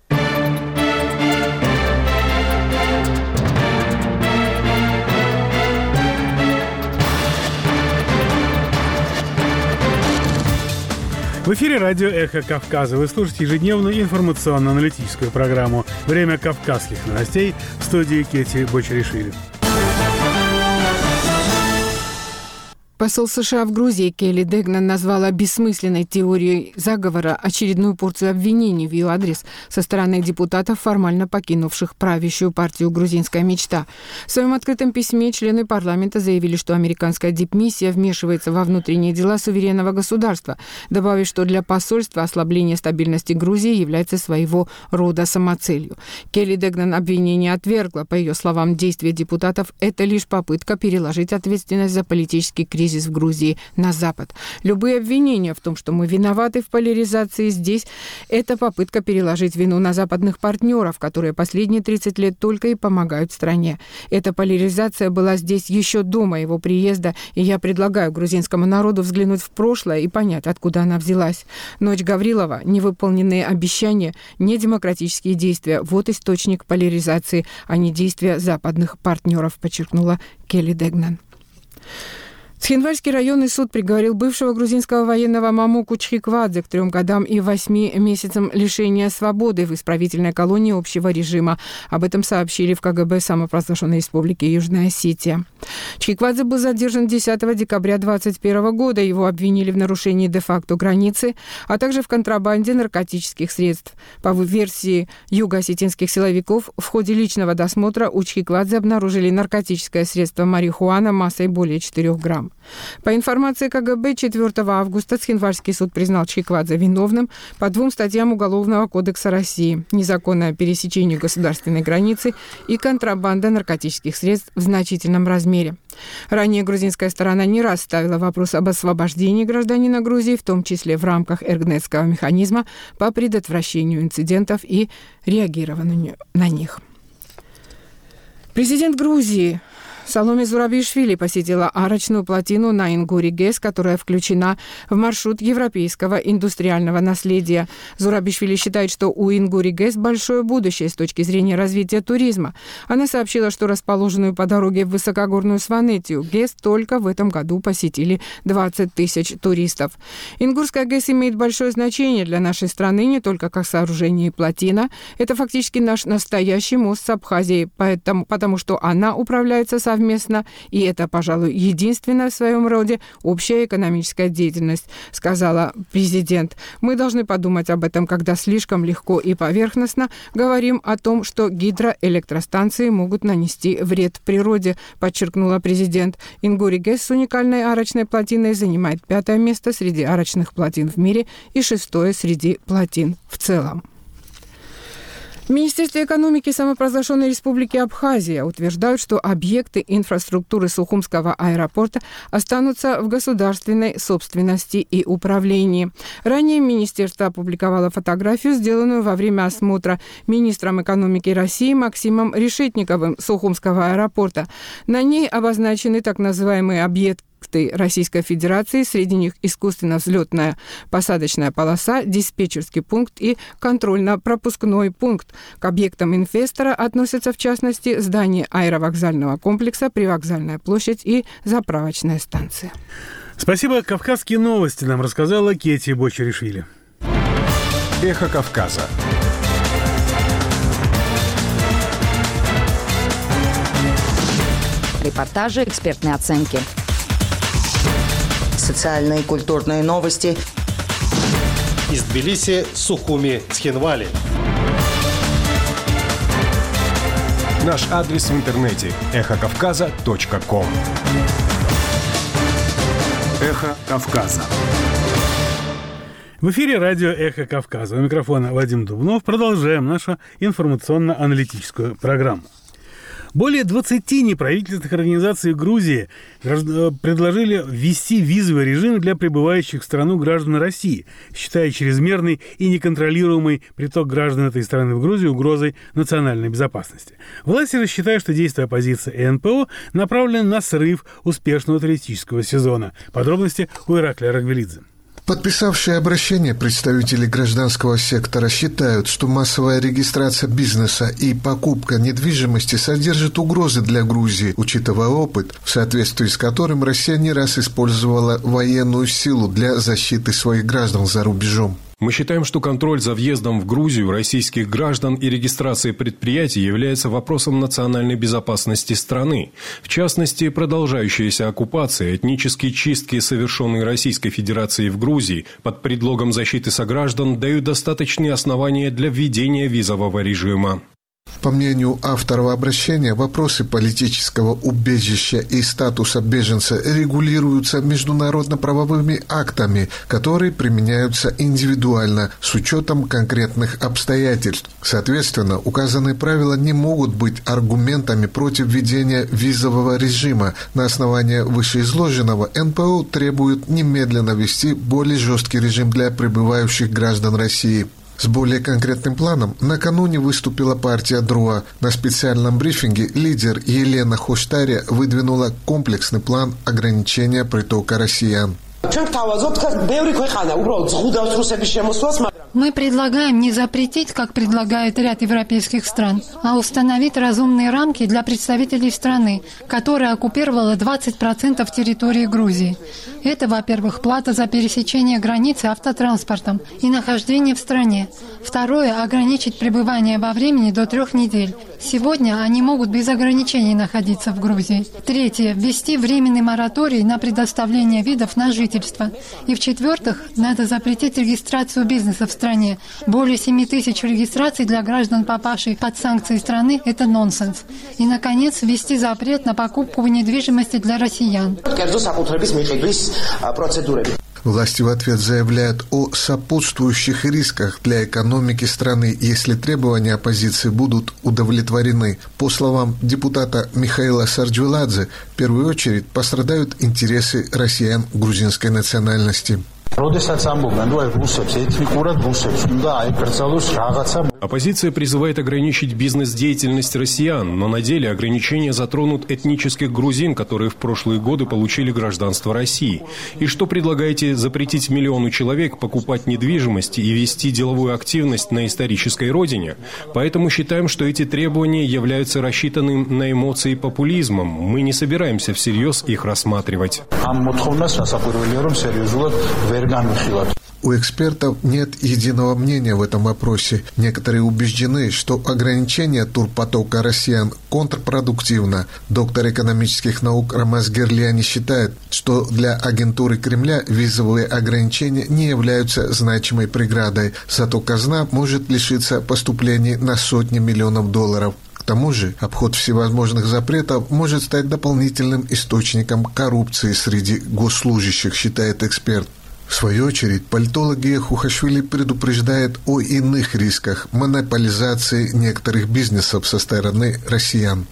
В эфире радио «Эхо Кавказа». Вы слушаете ежедневную информационно-аналитическую программу «Время кавказских новостей» в студии Кети Бочаришвили. Посол США в Грузии Келли Дегнан назвала бессмысленной теорией заговора очередную порцию обвинений в ее адрес со стороны депутатов, формально покинувших правящую партию «Грузинская мечта». В своем открытом письме члены парламента заявили, что американская дипмиссия вмешивается во внутренние дела суверенного государства, добавив, что для посольства ослабление стабильности Грузии является своего рода самоцелью. Келли Дегнан обвинение отвергла. По ее словам, действия депутатов – это лишь попытка переложить ответственность за политический кризис в Грузии на Запад. Любые обвинения в том, что мы виноваты в поляризации здесь, это попытка переложить вину на западных партнеров, которые последние тридцать лет только и помогают стране. Эта поляризация была здесь еще до моего приезда, и я предлагаю грузинскому народу взглянуть в прошлое и понять, откуда она взялась. Ночь Гаврилова, невыполненные обещания, недемократические действия – вот источник поляризации, а не действия западных партнеров, подчеркнула Келли Дегнан. Цхинвальский районный суд приговорил бывшего грузинского военного Мамуку Чхиквадзе к трем годам и восьми месяцам лишения свободы в исправительной колонии общего режима. Об этом сообщили в ка гэ бэ самопровозглашенной республики Южная Осетия. Чхиквадзе был задержан десятого декабря две тысячи двадцать первого года. Его обвинили в нарушении де-факто границы, а также в контрабанде наркотических средств. По версии юго-осетинских силовиков, в ходе личного досмотра у Чхиквадзе обнаружили наркотическое средство марихуана массой более четырёх грамм. целом. По информации ка гэ бэ, четвёртого августа Цхинвальский суд признал Чхиквадзе виновным по двум статьям Уголовного кодекса России: незаконное пересечение государственной границы и контрабанда наркотических средств в значительном размере. Ранее грузинская сторона не раз ставила вопрос об освобождении гражданина Грузии, в том числе в рамках эргнетского механизма по предотвращению инцидентов и реагированию на них. Президент Грузии Саломе Зурабишвили посетила арочную плотину на Ингури-ГЭС, которая включена в маршрут европейского индустриального наследия. Зурабишвили считает, что у Ингури-ГЭС большое будущее с точки зрения развития туризма. Она сообщила, что расположенную по дороге в высокогорную Сванетию ГЭС только в этом году посетили двадцать тысяч туристов. Ингурская ГЭС имеет большое значение для нашей страны не только как сооружение и плотина. Это фактически наш настоящий мост с Абхазией, поэтому, потому что она управляется совместно Совместно, и это, пожалуй, единственная в своем роде общая экономическая деятельность, сказала президент. Мы должны подумать об этом, когда слишком легко и поверхностно говорим о том, что гидроэлектростанции могут нанести вред природе, подчеркнула президент. Ингури-ГЭС с уникальной арочной плотиной занимает пятое место среди арочных плотин в мире и шестое среди плотин в целом. В Министерстве экономики самопровозглашенной Республики Абхазия утверждают, что объекты инфраструктуры Сухумского аэропорта останутся в государственной собственности и управлении. Ранее министерство опубликовало фотографию, сделанную во время осмотра министром экономики России Максимом Решетниковым Сухумского аэропорта. На ней обозначены так называемые объекты Российской Федерации, среди них искусственно-взлетная посадочная полоса, диспетчерский пункт и контрольно-пропускной пункт. К объектам инвестора относятся, в частности, здание аэровокзального комплекса, привокзальная площадь и заправочная станция. Спасибо. Кавказские новости нам рассказала Кети Бочаришвили. Эхо Кавказа. Репортажи, экспертные оценки. Социальные и культурные новости. Из Тбилиси, Сухуми, Цхинвали. Наш адрес в интернете – эхо кавказа точка ком. Эхо Кавказа. В эфире радио «Эхо Кавказа». У микрофона Вадим Дубнов. Продолжаем нашу информационно-аналитическую программу. Более двадцати неправительственных организаций Грузии предложили ввести визовый режим для прибывающих в страну граждан России, считая чрезмерный и неконтролируемый приток граждан этой страны в Грузию угрозой национальной безопасности. Власти же считают, что действия оппозиции и эн пэ о направлены на срыв успешного туристического сезона. Подробности у Ираклия Рагвелидзе. Подписавшие обращение представители гражданского сектора считают, что массовая регистрация бизнеса и покупка недвижимости содержит угрозы для Грузии, учитывая опыт, в соответствии с которым Россия не раз использовала военную силу для защиты своих граждан за рубежом. Мы считаем, что контроль за въездом в Грузию российских граждан и регистрацией предприятий является вопросом национальной безопасности страны. В частности, продолжающаяся оккупация, этнические чистки, совершенные Российской Федерацией в Грузии под предлогом защиты сограждан, дают достаточные основания для введения визового режима. По мнению авторов обращения, вопросы политического убежища и статуса беженца регулируются международно-правовыми актами, которые применяются индивидуально с учетом конкретных обстоятельств. Соответственно, указанные правила не могут быть аргументами против введения визового режима. На основании вышеизложенного эн пэ о требует немедленно ввести более жесткий режим для прибывающих граждан России. С более конкретным планом накануне выступила партия ДРУА. На специальном брифинге лидер Елена Хоштаря выдвинула комплексный план ограничения притока россиян. Мы предлагаем не запретить, как предлагает ряд европейских стран, а установить разумные рамки для представителей страны, которая оккупировала двадцать процентов территории Грузии. Это, во-первых, плата за пересечение границы автотранспортом и нахождение в стране. Второе – ограничить пребывание во времени до трех недель. Сегодня они могут без ограничений находиться в Грузии. Третье. Ввести временный мораторий на предоставление видов на жительство. И в-четвертых, надо запретить регистрацию бизнеса в стране. Более семи тысяч регистраций для граждан, попавших под санкции страны, это нонсенс. И, наконец, ввести запрет на покупку недвижимости для россиян. Власти в ответ заявляют о сопутствующих рисках для экономики страны, если требования оппозиции будут удовлетворены. По словам депутата Михаила Сарджвиладзе, в первую очередь пострадают интересы россиян грузинской национальности. Оппозиция призывает ограничить бизнес-деятельность россиян, но на деле ограничения затронут этнических грузин, которые в прошлые годы получили гражданство России. И что предлагаете запретить миллиону человек покупать недвижимость и вести деловую активность на исторической родине? Поэтому считаем, что эти требования являются рассчитанным на эмоции популизмом. Мы не собираемся всерьез их рассматривать. У экспертов нет единого мнения в этом вопросе. Некоторые убеждены, что ограничение турпотока россиян контрпродуктивно. Доктор экономических наук Рамаз Герляни считает, что для агентуры Кремля визовые ограничения не являются значимой преградой, зато казна может лишиться поступлений на сотни миллионов долларов. К тому же, обход всевозможных запретов может стать дополнительным источником коррупции среди госслужащих, считает эксперт. В свою очередь, политолог Гия Хухашвили предупреждает о иных рисках монополизации некоторых бизнесов со стороны россиян.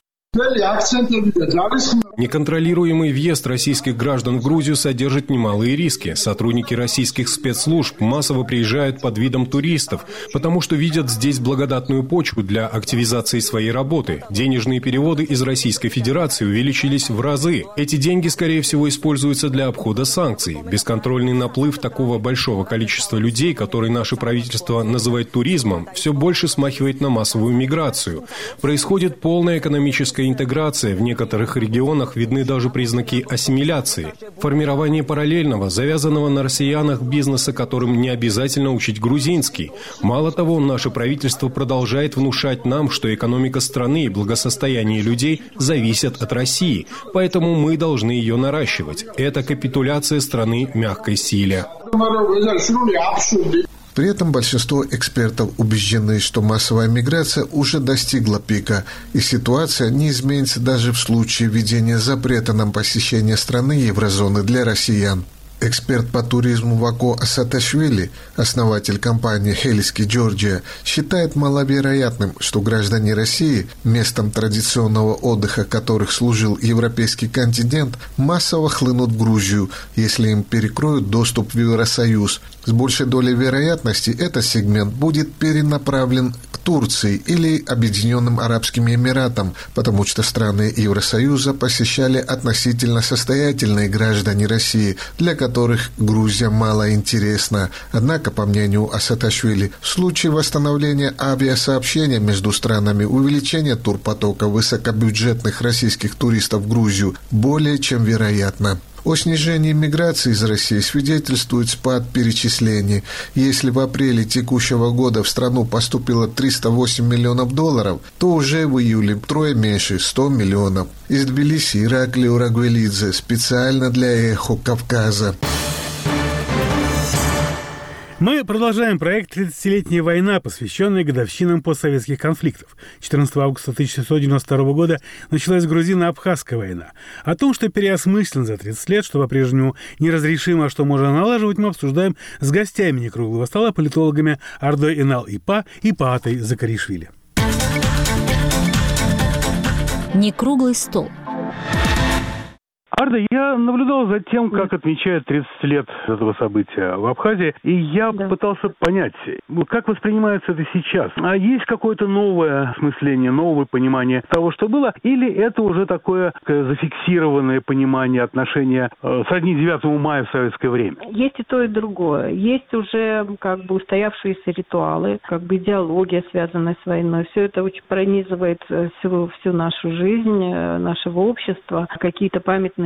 Неконтролируемый въезд российских граждан в Грузию содержит немалые риски. Сотрудники российских спецслужб массово приезжают под видом туристов, потому что видят здесь благодатную почву для активизации своей работы. Денежные переводы из Российской Федерации увеличились в разы. Эти деньги, скорее всего, используются для обхода санкций. Бесконтрольный наплыв такого большого количества людей, который наше правительство называет туризмом, все больше смахивает на массовую миграцию. Происходит полная экономическая интеграция, в некоторых регионах видны даже признаки ассимиляции. Формирование параллельного, завязанного на россиянах бизнеса, которым не обязательно учить грузинский. Мало того, наше правительство продолжает внушать нам, что экономика страны и благосостояние людей зависят от России, поэтому мы должны ее наращивать. Это капитуляция страны мягкой силе. При этом большинство экспертов убеждены, что массовая миграция уже достигла пика, и ситуация не изменится даже в случае введения запрета на посещение страны еврозоны для россиян. Эксперт по туризму Вако Асаташвили, основатель компании «Хелиски Джорджия», считает маловероятным, что граждане России, местом традиционного отдыха которых служил европейский континент, массово хлынут в Грузию, если им перекроют доступ в Евросоюз. С большей долей вероятности этот сегмент будет перенаправлен к Турции или Объединенным Арабским Эмиратам, потому что страны Евросоюза посещали относительно состоятельные граждане России, для которых Грузия мало интересна. Однако, по мнению Асаташвили, в случае восстановления авиасообщения между странами увеличение турпотока высокобюджетных российских туристов в Грузию более чем вероятно. О снижении миграции из России свидетельствует спад перечислений. Если в апреле текущего года в страну поступило триста восемь миллионов долларов, то уже в июле трое меньше – сто миллионов. Из Тбилиси Ираклий Урагвелидзе специально для «Эхо Кавказа». Мы продолжаем проект «тридцатилетняя война», посвященный годовщинам постсоветских конфликтов. четырнадцатого августа тысяча девятьсот девяносто второго года началась грузино-абхазская война. О том, что переосмыслен за тридцать лет, что по-прежнему неразрешимо, а что можно налаживать, мы обсуждаем с гостями некруглого стола, политологами Ардой Инал-Ипа и Паатой Закаришвили. Некруглый стол. Арда, я наблюдал за тем, как отмечают тридцать лет этого события в Абхазии, и я да. пытался понять, как воспринимается это сейчас. А есть какое-то новое осмысление, новое понимание того, что было, или это уже такое зафиксированное понимание отношения э, сродни девятому мая в советское время? Есть и то, и другое. Есть уже как бы устоявшиеся ритуалы, как бы идеология, связанная с войной. Все это очень пронизывает всю, всю нашу жизнь, нашего общества. Какие-то памятные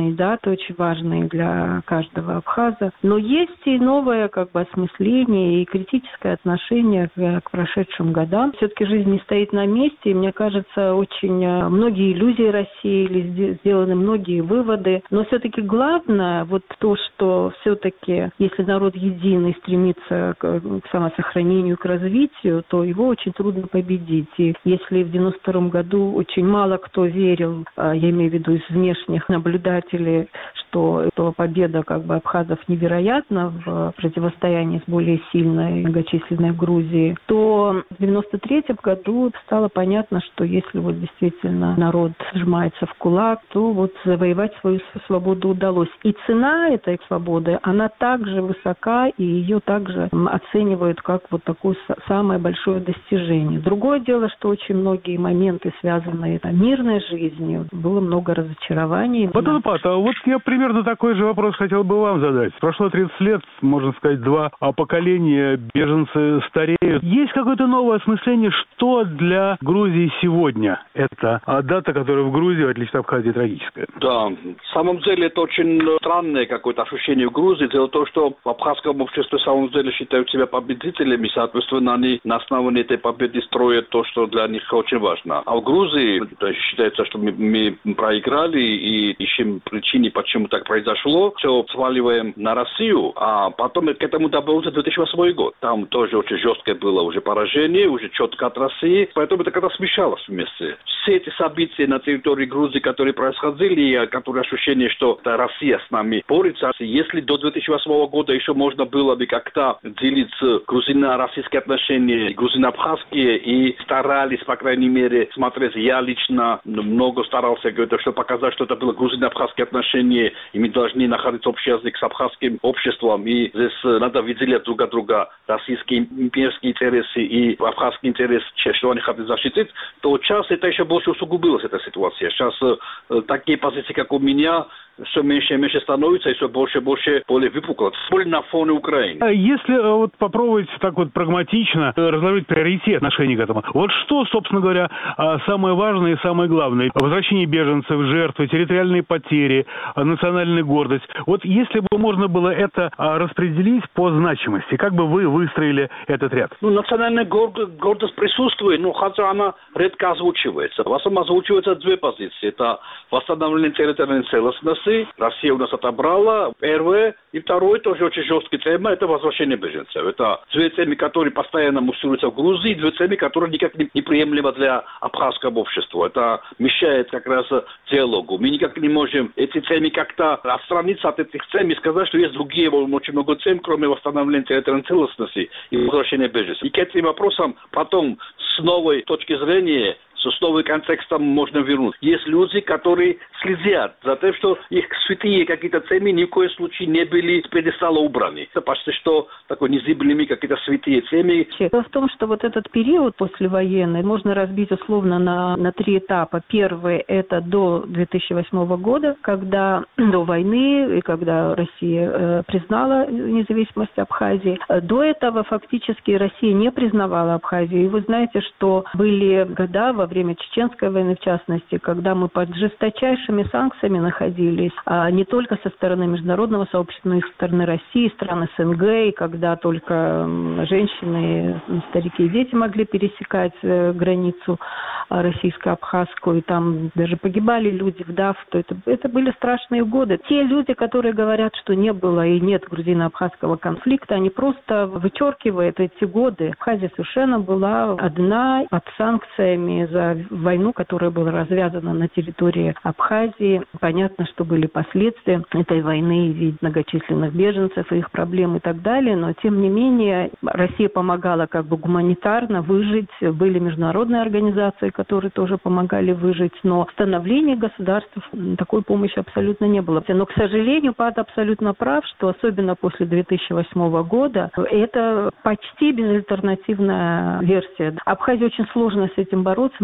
памятные даты, очень важные для каждого абхаза. Но есть и новое как бы осмысление и критическое отношение к, к прошедшим годам. Все-таки жизнь не стоит на месте, и мне кажется, очень многие иллюзии рассеялись, сделаны многие выводы. Но все-таки главное вот то, что все-таки, если народ единый стремится к, к самосохранению, к развитию, то его очень трудно победить. И если в девяносто втором году очень мало кто верил, я имею в виду из внешних наблюдателей, что, что победа как бы абхазов невероятна в противостоянии с более сильной и многочисленной Грузией, то в девяносто третьем году стало понятно, что если вот действительно народ сжимается в кулак, то вот завоевать свою свободу удалось. И цена этой свободы, она также высока, и ее также оценивают как вот такое самое большое достижение. Другое дело, что очень многие моменты, связанные с мирной жизнью, было много разочарований. Вот, Пат, а вот я примерно такой же вопрос хотел бы вам задать. Прошло тридцать лет, можно сказать, два поколения, беженцы стареют. Есть какое-то новое осмысление, что для Грузии сегодня это дата, которая в Грузии, в отличие от Абхазии, трагическая? Да, в самом деле это очень странное какое-то ощущение в Грузии. Дело в том, что в абхазском обществе в самом деле считают себя победителями, соответственно, они на основании этой победы строят то, что для них очень важно. А в Грузии считается, что мы, мы проиграли и ищем причины, почему так произошло. Все сваливаем на Россию, а потом к этому добавился две тысячи восьмой год. Там тоже очень жесткое было уже поражение, уже четко от России, поэтому это как-то смешалось вместе. Все эти события на территории Грузии, которые происходили, которые ощущение, что Россия с нами борется. Если до две тысячи восьмого года еще можно было бы как-то делить грузино-российские отношения, грузино-абхазские, и старались, по крайней мере, смотреть. Я лично много старался, чтобы показать, что это было грузино-абхазские отношения, и мы должны находить общий язык с абхазским обществом, и здесь надо выделять друг от друга российские имперские интересы и абхазские интересы, что они хотят защитить, то сейчас это еще больше усугубилась, эта ситуация. Сейчас э, такие позиции, как у меня, все меньше и меньше становится, и все больше и больше более выпукло. Более на фоне Украины. Если вот попробовать так вот прагматично разложить приоритет отношений к этому, вот что, собственно говоря, самое важное и самое главное? Возвращение беженцев, жертвы, территориальные потери, национальная гордость. Вот если бы можно было это распределить по значимости, как бы вы выстроили этот ряд? Ну, национальная гордость, гордость присутствует, но хотя она редко озвучивается. В основном озвучиваются две позиции. Это восстановление территориальной целостности. Россия у нас отобрала, первое. И второе, тоже очень жесткая тема, это возвращение беженцев. Это две темы, которые постоянно муссируются в Грузии, две темы, которые никак не неприемлемы для абхазского общества. Это мешает как раз диалогу. Мы никак не можем эти темы как-то отстраниться от этих тем и сказать, что есть другие очень много тем, кроме восстановления территориальной целостности и возвращения беженцев. И к этим вопросам потом с новой точки зрения, с новым контекстом можно вернуть. Есть люди, которые следят за тем, что их святые какие-то темы ни в коем случае не были с пьедестала убраны. Это почти что такой незыблемые какие-то святые темы. Дело в том, что вот этот период послевоенный можно разбить условно на, на три этапа. Первый – это до две тысячи восьмого года, когда до войны, и когда Россия э, признала независимость Абхазии. До этого фактически Россия не признавала Абхазию. И вы знаете, что были года во время Чеченской войны, в частности, когда мы под жесточайшими санкциями находились, а не только со стороны международного сообщества, но и со стороны России, стран СНГ, и когда только женщины, старики и дети могли пересекать границу российско-абхазскую, и там даже погибали люди, вдов, то это, это были страшные годы. Те люди, которые говорят, что не было и нет грузино-абхазского конфликта, они просто вычеркивают эти годы. Абхазия совершенно была одна под санкциями за войну, которая была развязана на территории Абхазии. Понятно, что были последствия этой войны, вид многочисленных беженцев и их проблем и так далее, но тем не менее Россия помогала как бы гуманитарно выжить. Были международные организации, которые тоже помогали выжить, но становления государств такой помощи абсолютно не было. Но, к сожалению, Пат абсолютно прав, что особенно после две тысячи восьмого года это почти безальтернативная версия. Абхазии очень сложно с этим бороться, но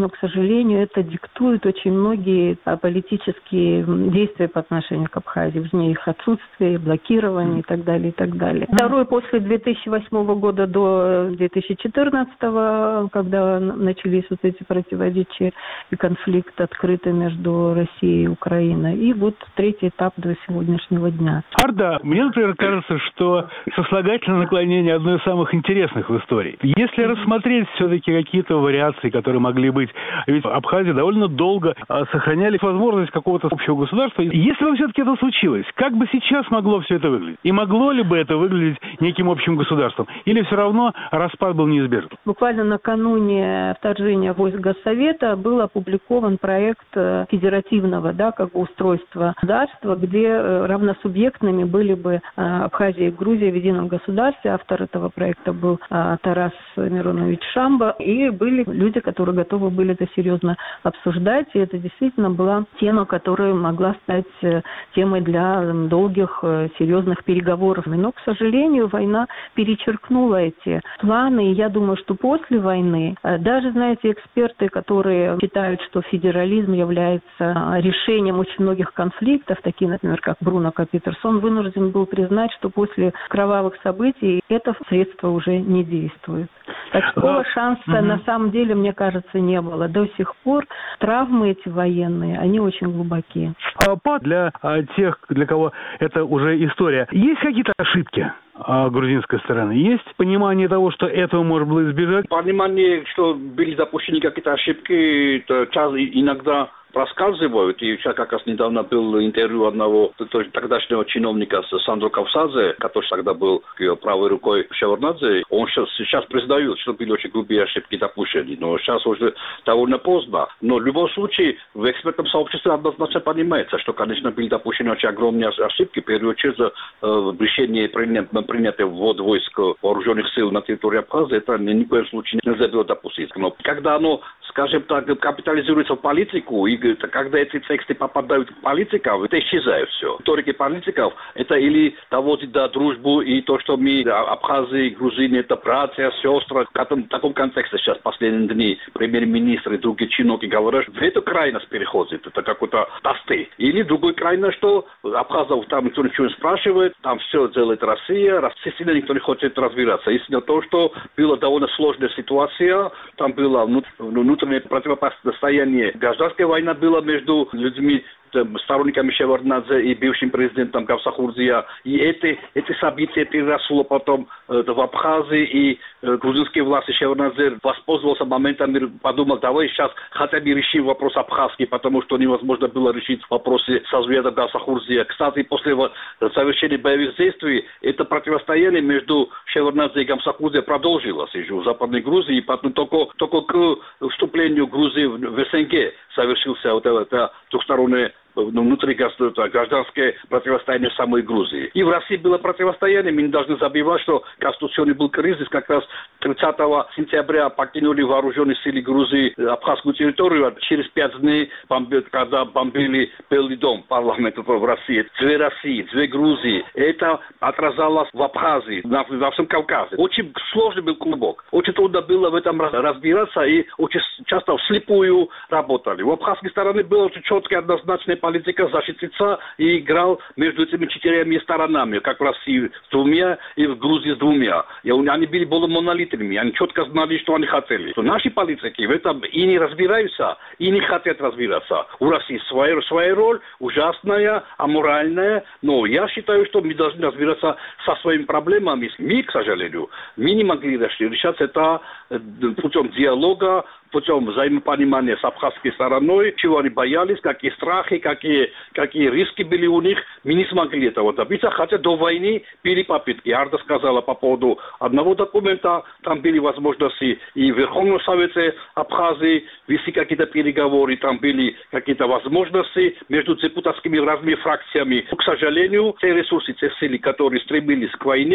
к сожалению, это диктует очень многие политические действия по отношению к Абхазии, вне их отсутствие, блокирование и так далее, и так далее. Второй, после две тысячи восьмого года до две тысячи четырнадцатого, когда начались вот эти противоречия и конфликт открытый между Россией и Украиной. И вот третий этап до сегодняшнего дня. Арда, мне, например, кажется, что сослагательное наклонение одно из самых интересных в истории. Если рассмотреть все-таки какие-то вариации, которые могли быть, ведь Абхазия довольно долго сохраняли возможность какого-то общего государства. Если бы все-таки это случилось, как бы сейчас могло все это выглядеть? И могло ли бы это выглядеть неким общим государством? Или все равно распад был неизбежен? Буквально накануне вторжения войск Госсовета был опубликован проект федеративного, да, как бы устройства государства, где равносубъектными были бы Абхазия и Грузия в едином государстве. Автор этого проекта был Тарас Миронович Шамба. И были люди, которые готовы были это серьезно обсуждать. И это действительно была тема, которая могла стать темой для долгих, серьезных переговоров. Но, к сожалению, война перечеркнула эти планы. И я думаю, что после войны, даже, знаете, эксперты, которые считают, что федерализм является решением очень многих конфликтов, такие, например, как Бруно Капитерсон, вынужден был признать, что после кровавых событий это средство уже не действует. Такого шанса угу. на самом деле, мне кажется, не было. До сих пор травмы эти военные, они очень глубокие. Для тех, для кого это уже история, есть какие-то ошибки грузинской стороны? Есть понимание того, что этого можно было избежать? Понимание, что были допущены какие-то ошибки, это иногда проскальзывают. И сейчас как раз недавно был интервью одного тогдашнего чиновника Сандро Кавсадзе, который тогда был правой рукой Шеварднадзе. Он сейчас, сейчас признает, что были очень грубые ошибки допущены. Но сейчас уже довольно поздно. Но в любом случае в экспертном сообществе однозначно понимается, что, конечно, были допущены очень огромные ошибки. В первую очередь в решении принятое ввод войск вооруженных сил на территории Абхазии, это ни в коем случае нельзя было допустить. Но когда оно, скажем так, капитализируется в политику, и когда эти тексты попадают к политикам, это исчезает все. Риторики политиков, это или доводит до дружбы, и то, что мы, Абхазия и Грузия, это братья, сестры. В таком контексте сейчас последние дни премьер-министр и другие чиновники говорят, что в эту крайность переходит, это какой-то тосты. Или другой крайность, что абхазов там никто ничего не спрашивает, там все делает Россия, Россия сильно никто не хочет разбираться. Истинно то, что была довольно сложная ситуация, там было внутреннее противостояние, гражданская война была между людьми, сторонниками Шеварднадзе и бывшим президентом Гавсахурдия. И эти, эти события переросло потом э, в Абхазии, и э, грузинские власти Шеварднадзе воспользовался моментом и подумал, давай сейчас хотя бы решим вопрос абхазский, потому что невозможно было решить вопросы со Звездом Гавсахурдия. Кстати, после совершения боевых действий это противостояние между Шеварднадзе и Гавсахурдия продолжилось еще в Западной Грузии, и потом только, только к вступлению Грузии в, в СНГ совершился вот это двухстороннее внутри гражданское противостояние в самой Грузии. И в России было противостояние. Мы не должны забывать, что конституционный был кризис. Как раз тридцатого сентября покинули вооруженные силы Грузии абхазскую территорию. А через пять дней, когда бомбили Белый дом, парламент в России, две России, две Грузии. Это отразалось в Абхазии, на, во всем Кавказе. Очень сложный был клубок. Очень трудно было в этом разбираться, и очень часто вслепую работали. У абхазской стороны было очень четкое, однозначное политика защититься и играл между этими четырьмя сторонами, как в России с двумя и в Грузии с двумя. И они были более монолитными, они четко знали, что они хотели. Что наши политики в этом и не разбираются, и не хотят разбираться. У России своя, своя роль, ужасная, аморальная, но я считаю, что мы должны разбираться со своими проблемами. Мы, к сожалению, мы не могли решать это путем диалога, путем взаимопонимания с абхазской стороной, чего они боялись, какие страхи, какие, какие риски были у них. Мы не смогли этого добиться, хотя до войны были попытки. Арда сказала по поводу одного документа, там были возможности и в Верховном Совете Абхазии вести какие-то переговоры, там были какие-то возможности между депутатскими разными фракциями. Но, к сожалению, те ресурсы, те силы, которые стремились к войне,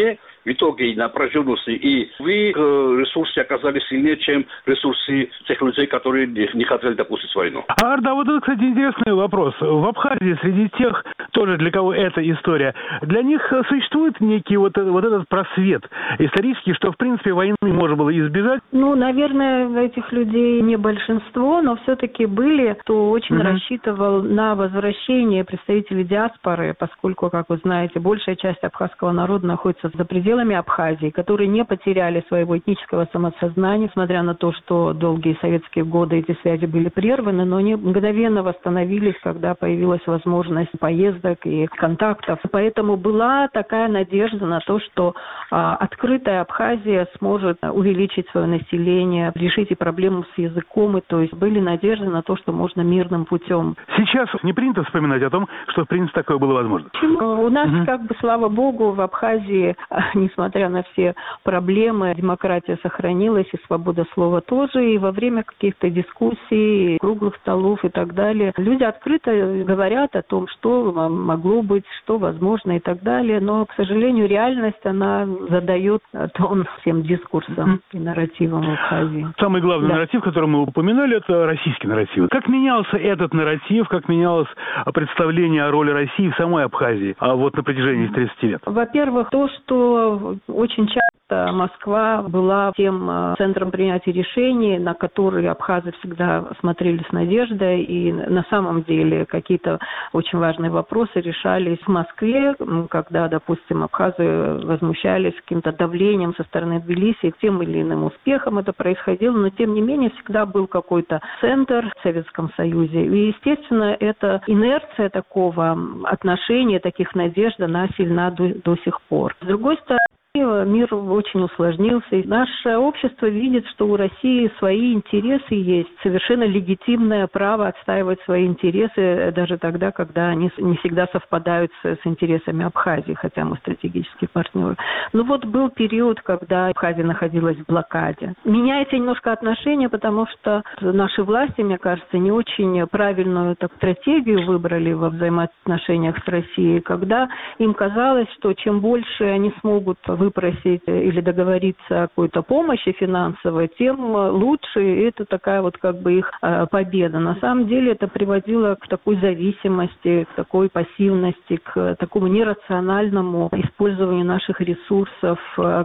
в итоге напряженности, и вы ресурсы оказались сильнее, чем ресурсы тех людей, которые не хотели допустить войну. А, да, вот это, кстати, интересный вопрос. В Абхазии среди тех, тоже для кого эта история, для них существует некий вот, вот этот просвет исторический, что, в принципе, войны можно было избежать? Ну, наверное, этих людей не большинство, но все-таки были, кто очень mm-hmm. рассчитывал на возвращение представителей диаспоры, поскольку, как вы знаете, большая часть абхазского народа находится за пределами Абхазии, которые не потеряли своего этнического самосознания, несмотря на то, что долгие советские годы эти связи были прерваны, но они мгновенно восстановились, когда появилась возможность поездок и контактов. Поэтому была такая надежда на то, что а, открытая Абхазия сможет увеличить свое население, решить и проблему с языком, и то есть были надежды на то, что можно мирным путем. Сейчас не принято вспоминать о том, что в принципе такое было возможно. У нас, угу. как бы, слава богу, в Абхазии, несмотря на все проблемы, демократия сохранилась, и свобода слова тоже, и во время каких-то дискуссий, круглых столов и так далее, люди открыто говорят о том, что могло быть, что возможно и так далее, но, к сожалению, реальность, она задает тон всем дискурсам и нарративам в Абхазии. Самый главный да. нарратив, который мы упоминали, это российский нарратив. Как менялся этот нарратив, как менялось представление о роли России в самой Абхазии, а вот на протяжении тридцати лет? Во-первых, то, что очень часто Москва была тем центром принятия решений, на которые абхазы всегда смотрели с надеждой, и на самом деле какие-то очень важные вопросы решались в Москве, когда, допустим, абхазы возмущались каким-то давлением со стороны Тбилиси, тем или иным успехом это происходило, но тем не менее всегда был какой-то центр в Советском Союзе. И, естественно, эта инерция такого отношения, таких надежд, она сильна до, до сих пор. С другой стороны, мир очень усложнился. И наше общество видит, что у России свои интересы есть, совершенно легитимное право отстаивать свои интересы даже тогда, когда они не всегда совпадают с, с интересами Абхазии, хотя мы стратегический партнер. Ну вот был период, когда Абхазия находилась в блокаде. Меняется немножко отношение, потому что наши власти, мне кажется, не очень правильную так, стратегию выбрали во взаимоотношениях с Россией, когда им казалось, что чем больше они смогут выпросить или договориться о какой-то помощи финансовой, тем лучше. И это такая вот как бы их победа. На самом деле это приводило к такой зависимости, к такой пассивности, к такому нерациональному использованию наших ресурсов,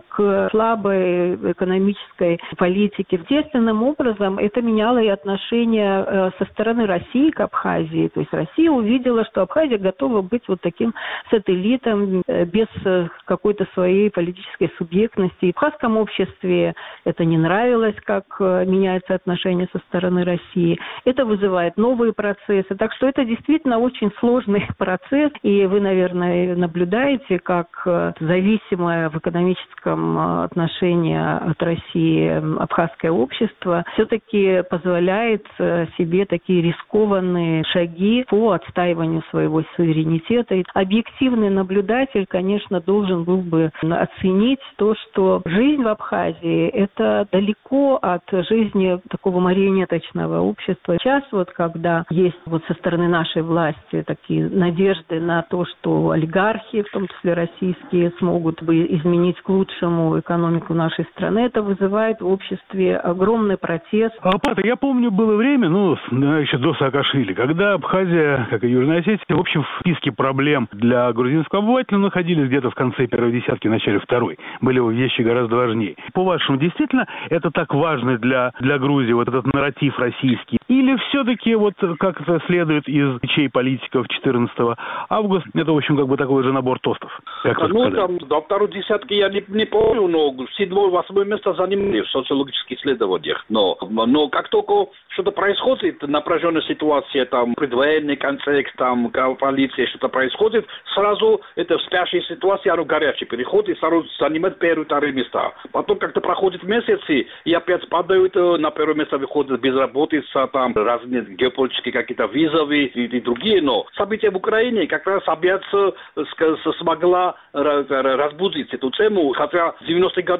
к слабой экономической политике. Естественным образом это меняло и отношения со стороны России к Абхазии. То есть Россия увидела, что Абхазия готова быть вот таким сателлитом без какой-то своей политической политической субъектности. И в абхазском обществе это не нравилось, как меняются отношения со стороны России. Это вызывает новые процессы. Так что это действительно очень сложный процесс. И вы, наверное, наблюдаете, как зависимое в экономическом отношении от России абхазское общество все-таки позволяет себе такие рискованные шаги по отстаиванию своего суверенитета. И объективный наблюдатель, конечно, должен был бы оценить то, что жизнь в Абхазии – это далеко от жизни такого марионеточного общества. Сейчас вот, когда есть вот со стороны нашей власти такие надежды на то, что олигархи, в том числе российские, смогут бы изменить к лучшему экономику нашей страны, это вызывает в обществе огромный протест. А, Пата, я помню, было время, ну, еще до Саакашвили, когда Абхазия, как и Южная Осетия, в общем, в списке проблем для грузинского обывателя находились где-то в конце первой десятки, в начале второй. Были вещи гораздо важнее. По-вашему, действительно, это так важно для, для Грузии, вот этот нарратив российский? Или все-таки, вот как это следует из речей политиков четырнадцатого августа, это, в общем, как бы такой же набор тостов? Как ну, там, до второй десятки я не, не помню, но седьмое-восьмое место занимали в социологических исследованиях. Но, но как только что-то происходит, напряженная ситуация, там, предвоенный контекст, там, коалиция, что-то происходит, сразу это спящая ситуация, оно горячий переход, и сразу занимает первые, вторые места. Потом как-то проходят месяцы, и опять падают, на первое место выходит безработица, там, разные геополитические какие-то визовые и, и другие, но события в Украине как раз опять смогла разбудить эту тему, хотя с девяностых годов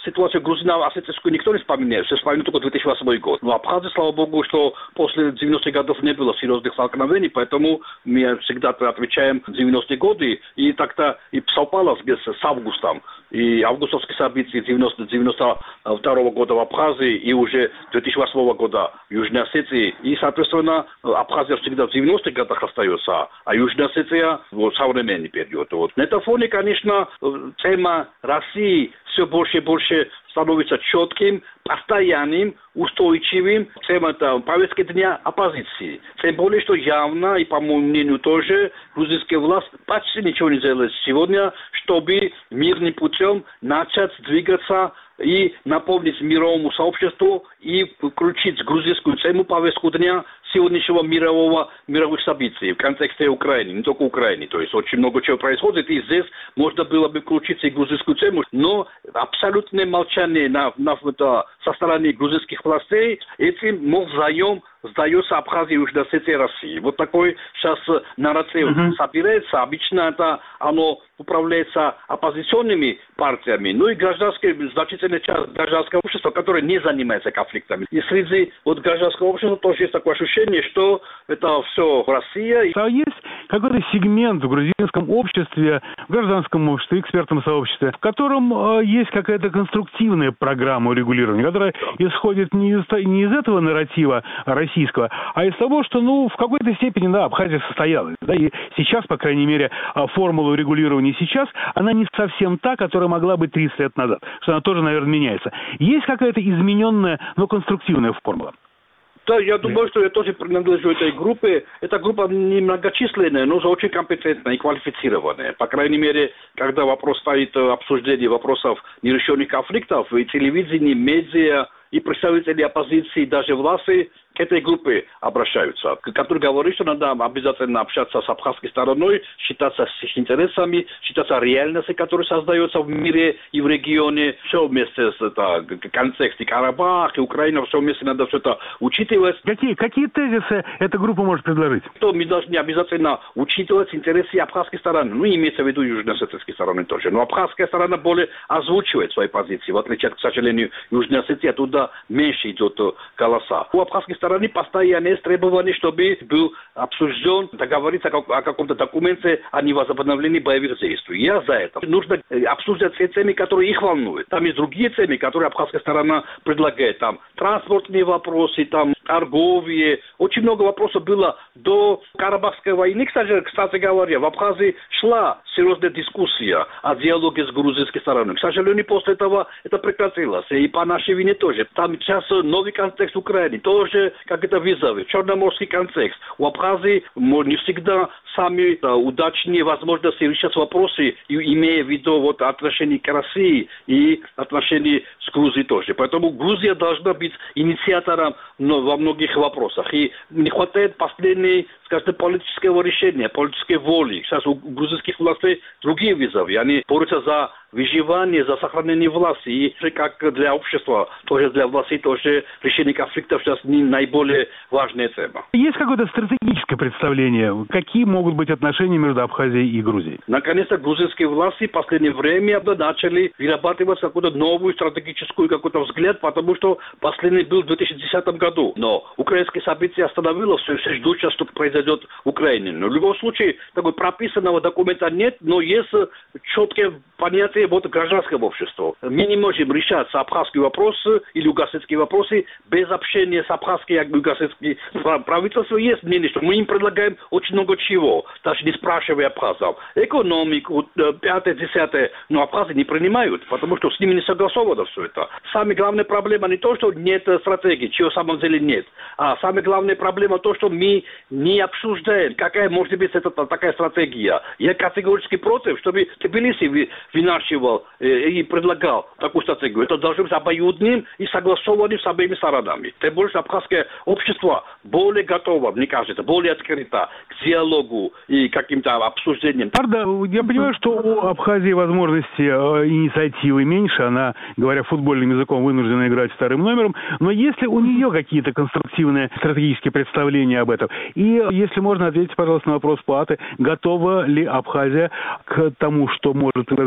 ситуацию грузино-осетинскую никто не вспоминает, все вспоминают только две тысячи восьмой год. Но Абхазия, слава богу, что после девяностых годов не было серьезных столкновений, поэтому мы всегда отвечаем девяностые годы, и так-то и совпало с августом. И августовские события девяносто второго года в Абхазии и уже две тысячи восьмого года в Южной Осетии. И, соответственно, Абхазия всегда в девяностых годах остается, а Южная Осетия в современный период. Вот. На этом фоне, конечно, тема России все больше и больше становится четким, постоянным, устойчивым. Тема повестки дня оппозиции. Тем более, что явно, и по моему мнению тоже, грузинская власть почти ничего не делает сегодня, чтобы мирным путем начать двигаться и напомнить мировому сообществу и включить грузинскую тему повестку дня сегодняшнего мирового, мировых событий в контексте Украины, не только Украины. То есть очень много чего происходит, и здесь можно было бы включить и грузинскую тему, но абсолютное молчание на, на, на, со стороны грузинских властей этим мовзаем сдается Абхазия, Южная Осетия, Россия. Вот такой сейчас нарратив uh-huh. собирается. Обычно это оно управляется оппозиционными партиями, ну и гражданская, значительная часть гражданского общества, которое не занимается конфликтами. И среди вот гражданского общества тоже есть такое ощущение, что это все Россия. А есть какой-то сегмент в грузинском обществе, в гражданском обществе, экспертном сообществе, в котором э, есть какая-то конструктивная программа урегулирования, которая исходит не из, не из этого нарратива российского, а из того, что, ну, в какой-то степени, да, Абхазия состоялась. Да, и сейчас, по крайней мере, формула урегулирования сейчас, она не совсем та, которая могла быть тридцать лет назад, что она тоже, наверное, меняется. Есть какая-то измененная, но конструктивная формула? Да, я думаю, что я тоже принадлежу этой группе. Эта группа немногочисленная, но очень компетентная и квалифицированная. По крайней мере, когда вопрос стоит обсуждение вопросов нерешенных конфликтов, и телевидение, медиа, и представители оппозиции, даже власти к этой группе обращаются, которые говорят, что надо обязательно общаться с абхазской стороной, считаться с их интересами, считаться реальностью, которая создается в мире и в регионе, все вместе с это, контексте Карабах и Украина, все вместе надо все это учитывать. Какие, какие тезисы эта группа может предложить? Что мы должны обязательно учитывать интересы абхазской стороны, ну, имеется в виду южно-осетинской стороны тоже. Но абхазская сторона более озвучивает свои позиции, в отличие от, к сожалению, Южной Осетии, оттуда меньше идет голоса. У абхазской стороны постоянно есть требование, чтобы был обсужден, договориться о каком-то документе о невозобновлении боевых действий. Я за это. Нужно обсуждать все темы, которые их волнуют. Там есть другие темы, которые абхазская сторона предлагает. Там транспортные вопросы, там торговые. Очень много вопросов было до Карабахской войны, кстати, кстати говоря. В Абхазии шла серьезная дискуссия о диалоге с грузинской стороной. К сожалению, после этого это прекратилось. И по нашей вине тоже. Там сейчас новый контекст Украины. Тоже как это вызовы. Черноморский контекст. У Абхазии не всегда самые да, удачные возможности решать вопросы, имея в виду вот, отношения к России и отношения с Грузией тоже. Поэтому Грузия должна быть инициатором но, во многих вопросах. И не хватает последней, скажем, политического решения, политической воли. Сейчас у грузинских властей другие вызовы. Они борются за выживание, за сохранение власти. И как для общества, тоже для власти, тоже решение конфликтов сейчас не наиболее важная тема. Есть какое-то стратегическое представление, какие могут быть отношения между Абхазией и Грузией? Наконец-то грузинские власти в последнее время начали вырабатывать какую-то новую стратегическую какой-то взгляд, потому что последний был в две тысячи десятом году. Но украинские события остановило, все, все ждут, что произойдет в Украине. Но в любом случае, такой прописанного документа нет, но есть четкие понятия вот гражданского общества. Мы не можем решать абхазские вопросы или югославские вопросы без общения с абхазским и югославским правительством. Есть мнение, что мы им предлагаем очень много чего, даже не спрашивая абхазов. Экономику, пятое, десятое, но абхазы не принимают, потому что с ними не согласовано все это. Самая главная проблема не то, что нет стратегии, чего в самом деле нет, а самая главная проблема то, что мы не обсуждаем, какая может быть эта такая стратегия. Я категорически против, чтобы Тбилиси вынашивал и предлагал такую стратегию. Это должно быть обоюдным и согласованным с обеими сторонами. Тем более, что абхазское общество более готово, мне кажется, более открыто к диалогу и каким-то обсуждениям. Правда, я понимаю, что у Абхазии возможности инициативы меньше, она, говоря футбольным языком, вынуждена играть вторым номером, но если у нее какие-то конструктивные стратегические представления об этом, и если можно ответить, пожалуйста, на вопрос Пааты, готова ли Абхазия к тому, что может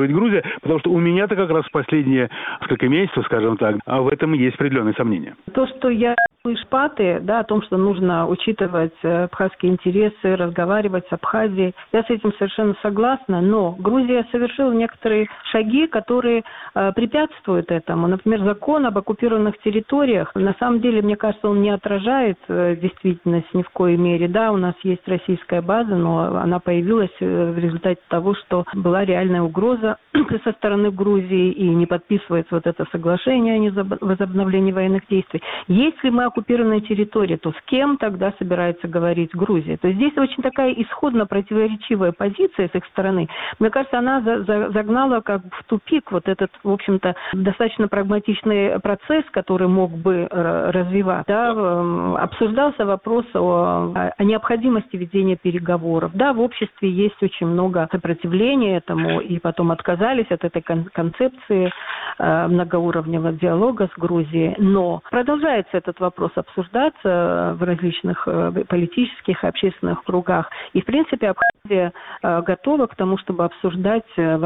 быть Грузия, потому что у меня-то как раз в последние несколько месяцев, скажем так, в этом есть определенные сомнения. То, что я Шпаты, да, о том, что нужно учитывать абхазские интересы, разговаривать с Абхазией. Я с этим совершенно согласна, но Грузия совершила некоторые шаги, которые э, препятствуют этому. Например, закон об оккупированных территориях, на самом деле, мне кажется, он не отражает э, действительность ни в коей мере. Да, у нас есть российская база, но она появилась в результате того, что была реальная угроза со стороны Грузии и не подписывается вот это соглашение о возобновлении военных действий. Если мы оккупированная территория, то с кем тогда собирается говорить Грузия? То есть здесь очень такая исходно противоречивая позиция с их стороны. Мне кажется, она за, за, загнала как бы в тупик вот этот, в общем-то, достаточно прагматичный процесс, который мог бы развиваться. Да, обсуждался вопрос о, о необходимости ведения переговоров. Да, в обществе есть очень много сопротивления этому, и потом отказались от этой кон- концепции э, многоуровневого диалога с Грузией. Но продолжается этот вопрос обсуждаться в различных политических и общественных кругах. И, в принципе, Абхазия готова к тому, чтобы обсуждать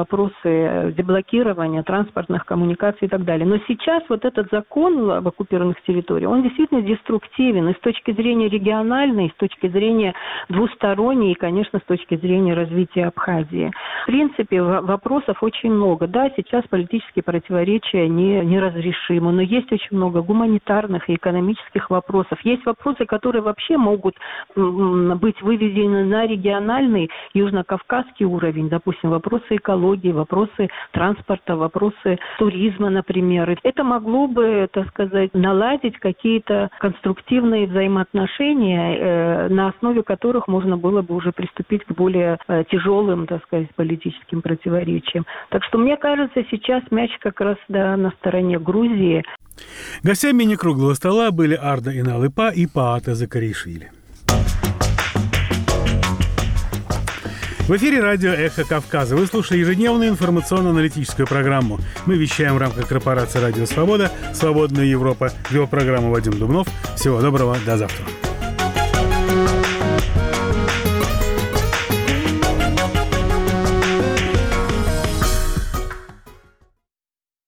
вопросы деблокирования транспортных коммуникаций и так далее. Но сейчас вот этот закон об оккупированных территориях, он действительно деструктивен и с точки зрения региональной, и с точки зрения двусторонней, и, конечно, с точки зрения развития Абхазии. В принципе, вопросов очень много. Да, сейчас политические противоречия не, неразрешимы, но есть очень много гуманитарных и экономических вопросов. Есть вопросы, которые вообще могут быть выведены на региональный южнокавказский уровень. Допустим, вопросы экологии, вопросы транспорта, вопросы туризма, например. Это могло бы, так сказать, наладить какие-то конструктивные взаимоотношения, на основе которых можно было бы уже приступить к более тяжелым, так сказать, политическим противоречиям. Так что, мне кажется, сейчас мяч как раз, да, на стороне Грузии. Гостями мини-круглого стола были Арда Иналыпа и Паата Закаришвили. В эфире радио «Эхо Кавказа». Вы слушаете ежедневную информационно-аналитическую программу. Мы вещаем в рамках корпорации «Радио Свобода», «Свободная Европа». Вел программу Вадим Дубнов. Всего доброго, до завтра.